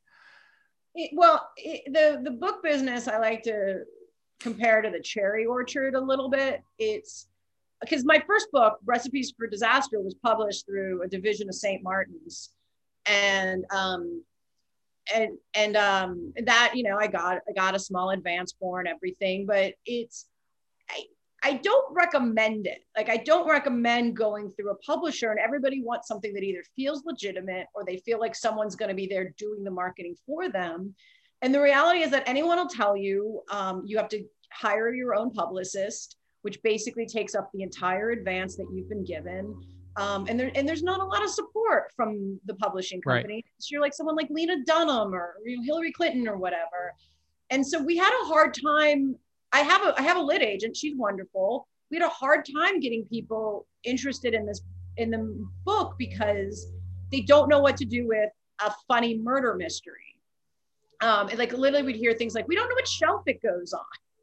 The book business, I like to compare to the cherry orchard a little bit. It's because my first book, Recipes for Disaster, was published through a division of St. Martin's, and that, you know, I got a small advance for and everything, but I don't recommend it. Like I don't recommend going through a publisher, and everybody wants something that either feels legitimate or they feel like someone's going to be there doing the marketing for them. And the reality is that anyone will tell you, you have to hire your own publicist, which basically takes up the entire advance that you've been given. And there's not a lot of support from the publishing company. Right. So you're like someone like Lena Dunham or Hillary Clinton or whatever. And so we had a hard time. I have a lit agent. She's wonderful. We had a hard time getting people interested in the book because they don't know what to do with a funny murder mystery. And like literally we'd hear things like, we don't know what shelf it goes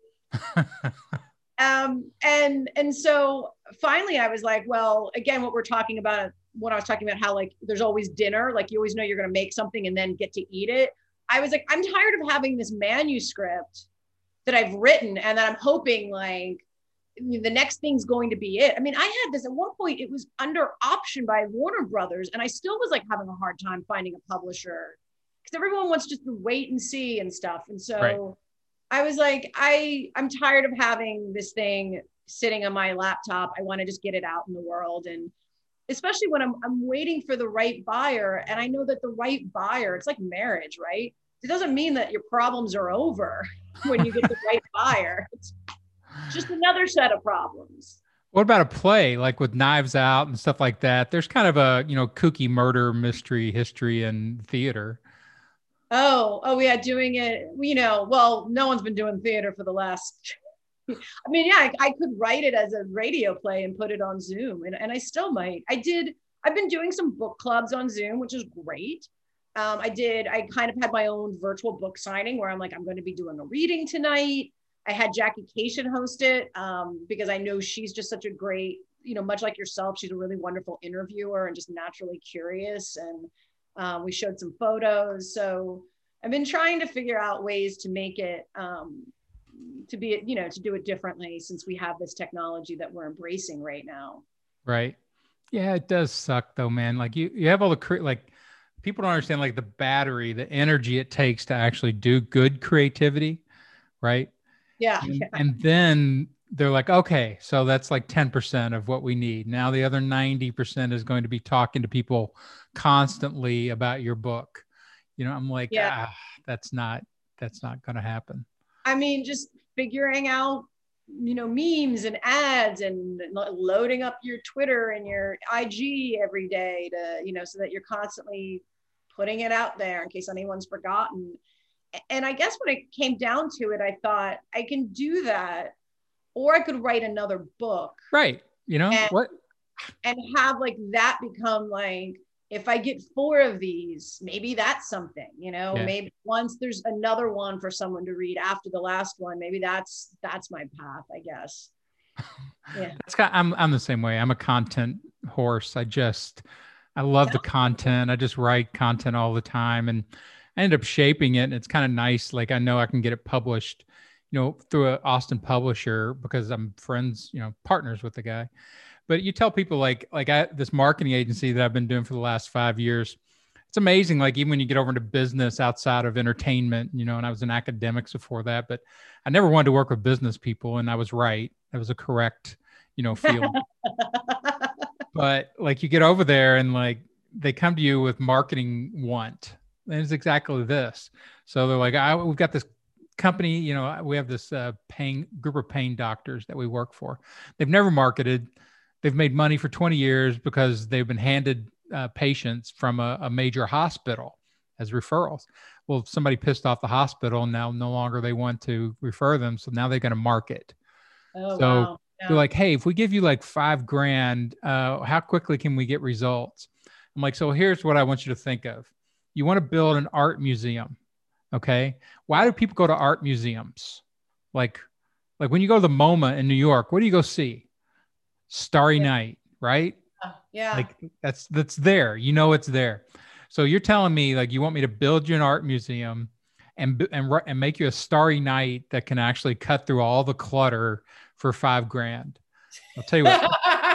on. And so finally I was like, well, again, what I was talking about, how like, there's always dinner, like you always know you're going to make something and then get to eat it. I was like, I'm tired of having this manuscript that I've written and that I'm hoping like the next thing's going to be it. I mean, I had this at one point, it was under option by Warner Brothers, and I still was like having a hard time finding a publisher because everyone wants just to wait and see and stuff. And so right. I was like, I'm tired of having this thing sitting on my laptop. I want to just get it out in the world. And especially when I'm waiting for the right buyer. And I know that the right buyer, it's like marriage, right? It doesn't mean that your problems are over when you get the right buyer. It's just another set of problems. What about a play like with Knives Out and stuff like that? There's kind of a, kooky murder mystery history in theater. Oh, yeah, doing it, well, no one's been doing theater for the last, I mean, yeah, I could write it as a radio play and put it on Zoom, and I still might. I've been doing some book clubs on Zoom, which is great. I kind of had my own virtual book signing where I'm like, I'm going to be doing a reading tonight. I had Jackie Cation host it because I know she's just such a great, much like yourself, she's a really wonderful interviewer and just naturally curious. And we showed some photos. So I've been trying to figure out ways to make it, to be, to do it differently since we have this technology that we're embracing right now. Right. Yeah, it does suck though, man. Like you have all the like people don't understand like the battery, the energy it takes to actually do good creativity, right? Yeah. And then they're like, okay, so that's like 10% of what we need. Now the other 90% is going to be talking to people constantly about your book. I'm like, that's not going to happen. I mean, just figuring out, memes and ads and loading up your Twitter and your IG every day to, so that you're constantly putting it out there in case anyone's forgotten. And I guess when it came down to it, I thought I can do that, or I could write another book. Right. And have like that become like, if I get 4 of these, maybe that's something, maybe once there's another one for someone to read after the last one, maybe that's my path, I guess. Yeah. I'm the same way. I'm a content horse. I love the content. I just write content all the time and I end up shaping it. And it's kind of nice. Like I know I can get it published, through an Austin publisher because I'm friends, partners with the guy. But you tell people this marketing agency that I've been doing for the last 5 years, it's amazing. Like even when you get over into business outside of entertainment, and I was in academics before that, but I never wanted to work with business people. And I was right. That was a correct, feeling. But like you get over there and like they come to you with marketing want. And it's exactly this. So they're like, we've got this company, we have this group of pain doctors that we work for. They've never marketed. They've made money for 20 years because they've been handed patients from a major hospital as referrals. Well, somebody pissed off the hospital and now no longer they want to refer them. So now they're going to market. Oh, so wow. Yeah. They're like, hey, if we give you like $5,000, how quickly can we get results? I'm like, so here's what I want you to think of. You want to build an art museum. Okay. Why do people go to art museums? Like when you go to the MoMA in New York, what do you go see? Starry Night, right? Yeah. Like that's there. It's there. So you're telling me like you want me to build you an art museum and make you a Starry Night that can actually cut through all the clutter for $5,000. I'll tell you what.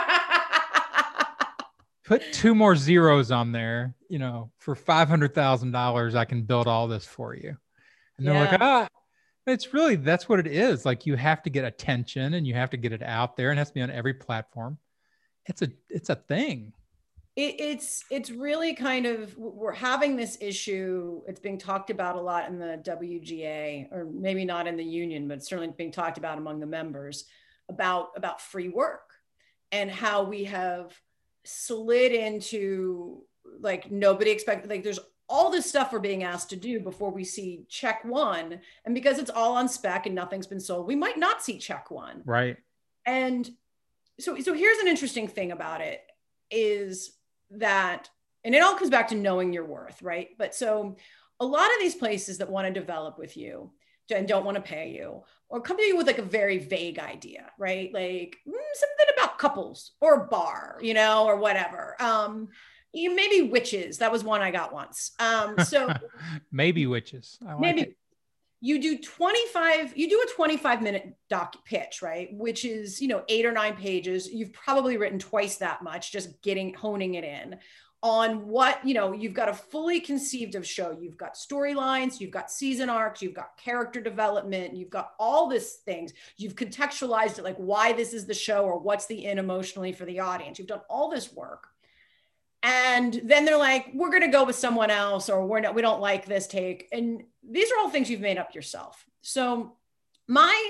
Put 2 more zeros on there, for $500,000, I can build all this for you. And they're like, it's really, that's what it is. Like you have to get attention and you have to get it out there and it has to be on every platform. It's a thing. It's really kind of, we're having this issue. It's being talked about a lot in the WGA, or maybe not in the union, but certainly being talked about among the members about free work and how we have slid into like nobody expected, like there's all this stuff we're being asked to do before we see check 1. And because it's all on spec and nothing's been sold, we might not see check 1. Right. And so here's an interesting thing about it is that, and it all comes back to knowing your worth, right? But so a lot of these places that want to develop with you and don't want to pay you or come to you with like a very vague idea, right? Like something about couples or a bar, or whatever. Maybe witches. That was one I got once. So maybe witches. I like maybe it. You do a 25-minute doc pitch, right? Which is, 8 or 9 pages. You've probably written twice that much, just honing it in on what, you've got a fully conceived of show. You've got storylines, you've got season arcs, you've got character development, you've got all these things. You've contextualized it, like why this is the show or what's the in emotionally for the audience. You've done all this work. And then they're like, we're going to go with someone else, or we don't like this take. And these are all things you've made up yourself. So my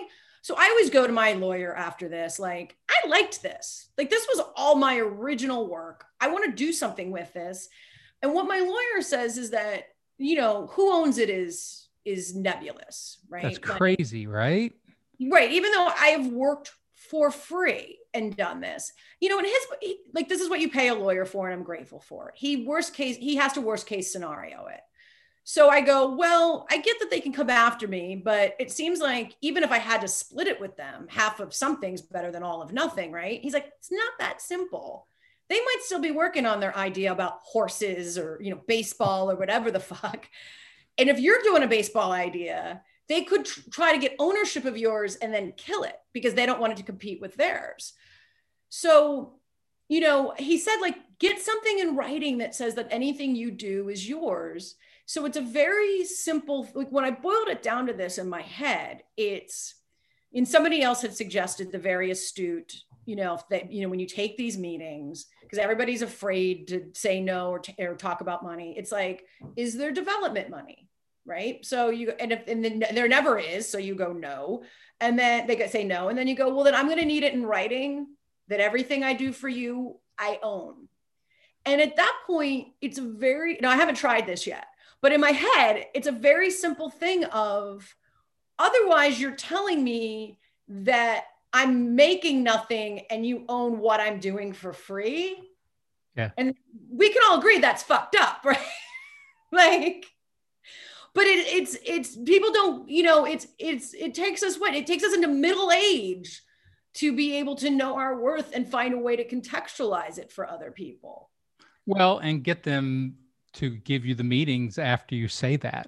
So I always go to my lawyer after this, like, I liked this. Like, this was all my original work. I want to do something with this. And what my lawyer says is that, who owns it is nebulous, right? That's crazy, right? Right. Even though I have worked for free and done this, and this is what you pay a lawyer for, and I'm grateful for it. He has to worst case scenario it. So I go, well, I get that they can come after me, but it seems like even if I had to split it with them, half of something's better than all of nothing, right? He's like, it's not that simple. They might still be working on their idea about horses or, baseball or whatever the fuck. And if you're doing a baseball idea, they could try to get ownership of yours and then kill it because they don't want it to compete with theirs. So, he said, like, get something in writing that says that anything you do is yours. So it's a very simple, like, when I boiled it down to this in my head, somebody else had suggested the very astute, when you take these meetings, because everybody's afraid to say no or talk about money. It's like, is there development money? Right. So and then there never is. So you go no. And then they say no. And then you go, well, then I'm going to need it in writing that everything I do for you, I own. And at that point, it's I haven't tried this yet, but in my head, it's a very simple thing of, otherwise you're telling me that I'm making nothing and you own what I'm doing for free. Yeah. And we can all agree that's fucked up, right? Like, but it's people don't, it takes us into middle age to be able to know our worth and find a way to contextualize it for other people. Well, and get them to give you the meetings after you say that.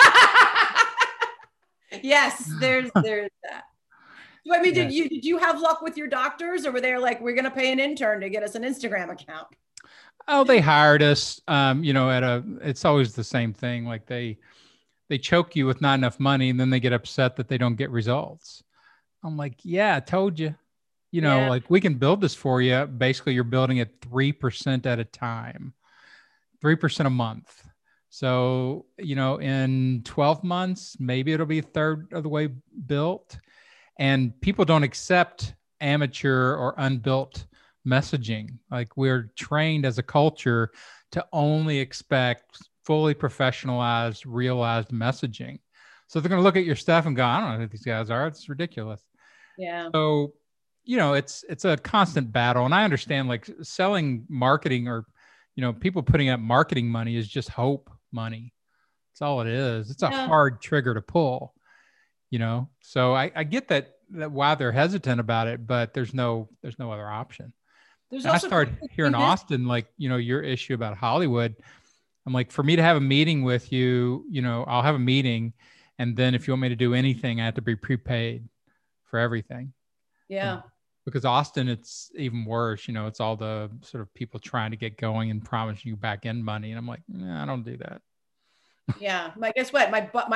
Yes, there's that. I mean, did you have luck with your doctors, or were they like, we're going to pay an intern to get us an Instagram account? Oh, they hired us, it's always the same thing. Like they choke you with not enough money and then they get upset that they don't get results. I'm like, yeah, I told you, like, we can build this for you. Basically, you're building it 3% at a time, 3% a month. So, in 12 months, maybe it'll be a third of the way built. And people don't accept amateur or unbuilt messaging. Like, we're trained as a culture to only expect fully professionalized, realized messaging. So they're going to look at your stuff and go, I don't know who these guys are. It's ridiculous. Yeah. So, it's a constant battle. And I understand, like, selling marketing or, people putting up marketing money is just hope money. That's all it is. It's a hard trigger to pull, So I get that why they're hesitant about it, but there's no other option. I started here in Austin, like, your issue about Hollywood. I'm like, for me to have a meeting with you, I'll have a meeting. And then if you want me to do anything, I have to be prepaid for everything. Yeah. Because Austin, it's even worse. It's all the sort of people trying to get going and promising you back end money. And I'm like, nah, I don't do that. Yeah. Guess what?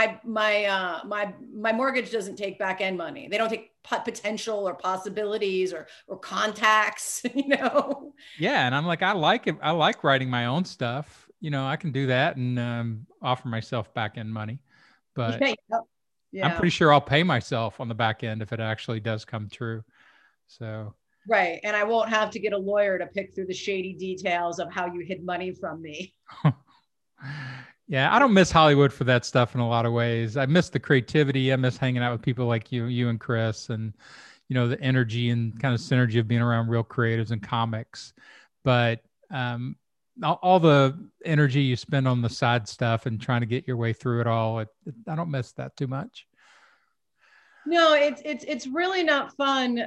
My mortgage doesn't take back end money. They don't take potential or possibilities or contacts, Yeah. And I'm like, I like it. I like writing my own stuff. I can do that and offer myself back end money, but I'm pretty sure I'll pay myself on the back end if it actually does come true. So. Right. And I won't have to get a lawyer to pick through the shady details of how you hid money from me. Yeah. I don't miss Hollywood for that stuff in a lot of ways. I miss the creativity. I miss hanging out with people like you and Chris, and, the energy and kind of synergy of being around real creatives and comics. But, all the energy you spend on the side stuff and trying to get your way through it all, I don't miss that too much. No, it's really not fun.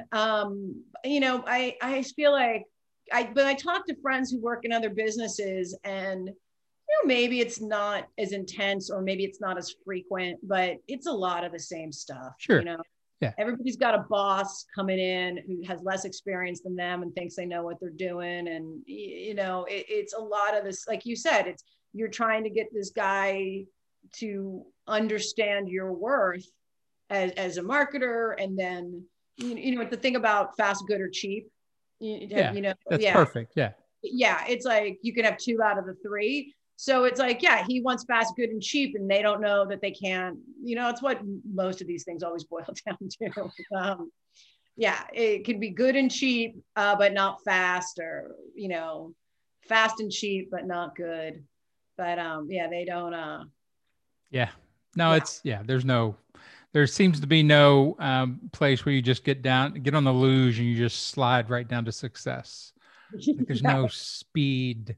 I feel like when I talk to friends who work in other businesses, and maybe it's not as intense or maybe it's not as frequent, but it's a lot of the same stuff. Sure. Yeah. Everybody's got a boss coming in who has less experience than them and thinks they know what they're doing. And, it's a lot of this, like you said, you're trying to get this guy to understand your worth as a marketer. And then, the thing about fast, good, or cheap, that's perfect. Yeah. Yeah. It's like, you can have 2 out of the 3. So it's like, yeah, he wants fast, good, and cheap, and they don't know that they can't, it's what most of these things always boil down to. Yeah, it can be good and cheap, but not fast, or, fast and cheap, but not good. But yeah, they don't. Yeah. No, yeah. There seems to be no place where you just get on the luge and you just slide right down to success. Like there's no speed,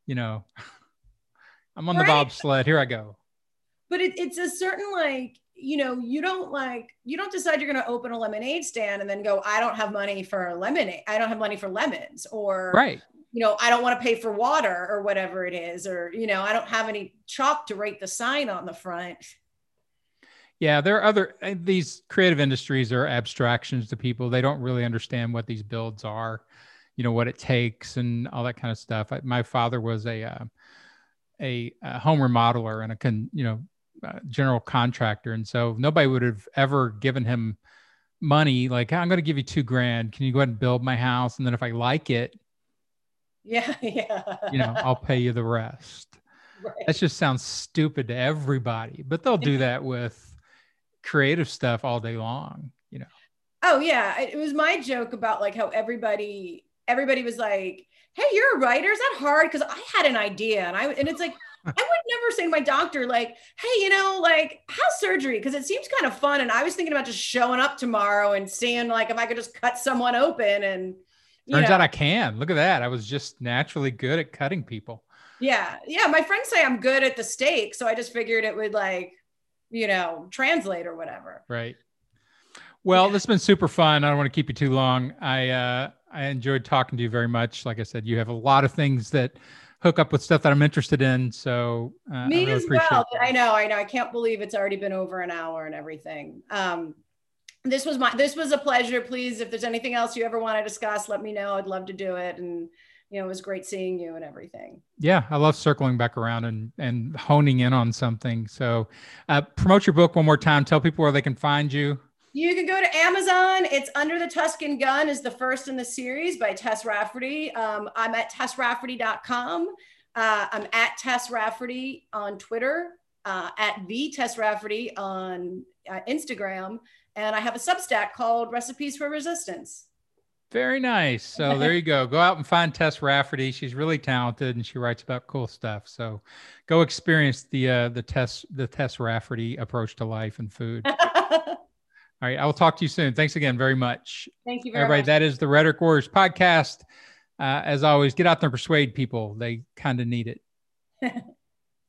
I'm on the bobsled. Here I go. But it's a certain, like, you don't decide you're going to open a lemonade stand and then go, I don't have money for lemonade. I don't have money for lemons, or, right. I don't want to pay for water, or whatever it is, or, I don't have any chalk to write the sign on the front. Yeah, there are these creative industries are abstractions to people. They don't really understand what these builds are, what it takes and all that kind of stuff. My father was a home remodeler and general contractor. And so nobody would have ever given him money. Like, I'm going to give you $2,000. Can you go ahead and build my house? And then if I like it, yeah. I'll pay you the rest. Right. That just sounds stupid to everybody, but they'll do that with creative stuff all day long, Oh yeah. It was my joke about like how everybody was like, hey, you're a writer. Is that hard? Because I had an idea, and it's like, I would never say to my doctor, like, hey, like, how's surgery? Because it seems kind of fun. And I was thinking about just showing up tomorrow and seeing like if I could just cut someone open. And turns out I can. Look at that. I was just naturally good at cutting people. Yeah. Yeah. My friends say I'm good at the steak. So I just figured it would, like, translate or whatever. Right. Well, this has been super fun. I don't want to keep you too long. I enjoyed talking to you very much. Like I said, you have a lot of things that hook up with stuff that I'm interested in. So me really as well. I know. I can't believe it's already been over an hour and everything. This was a pleasure. Please, if there's anything else you ever want to discuss, let me know. I'd love to do it. And it was great seeing you and everything. Yeah, I love circling back around and honing in on something. So promote your book one more time. Tell people where they can find you. You can go to Amazon. It's Under the Tuscan Gun is the first in the series by Tess Rafferty. I'm at tessrafferty.com. I'm at Tess Rafferty on Twitter, at the Tess Rafferty on Instagram. And I have a Substack called Recipes for Resistance. Very nice. So there you go. Go out and find Tess Rafferty. She's really talented and she writes about cool stuff. So go experience the Tess Rafferty approach to life and food. All right. I will talk to you soon. Thanks again very much. Thank you very much. That is the Rhetoric Warriors podcast. As always, get out there and persuade people. They kind of need it.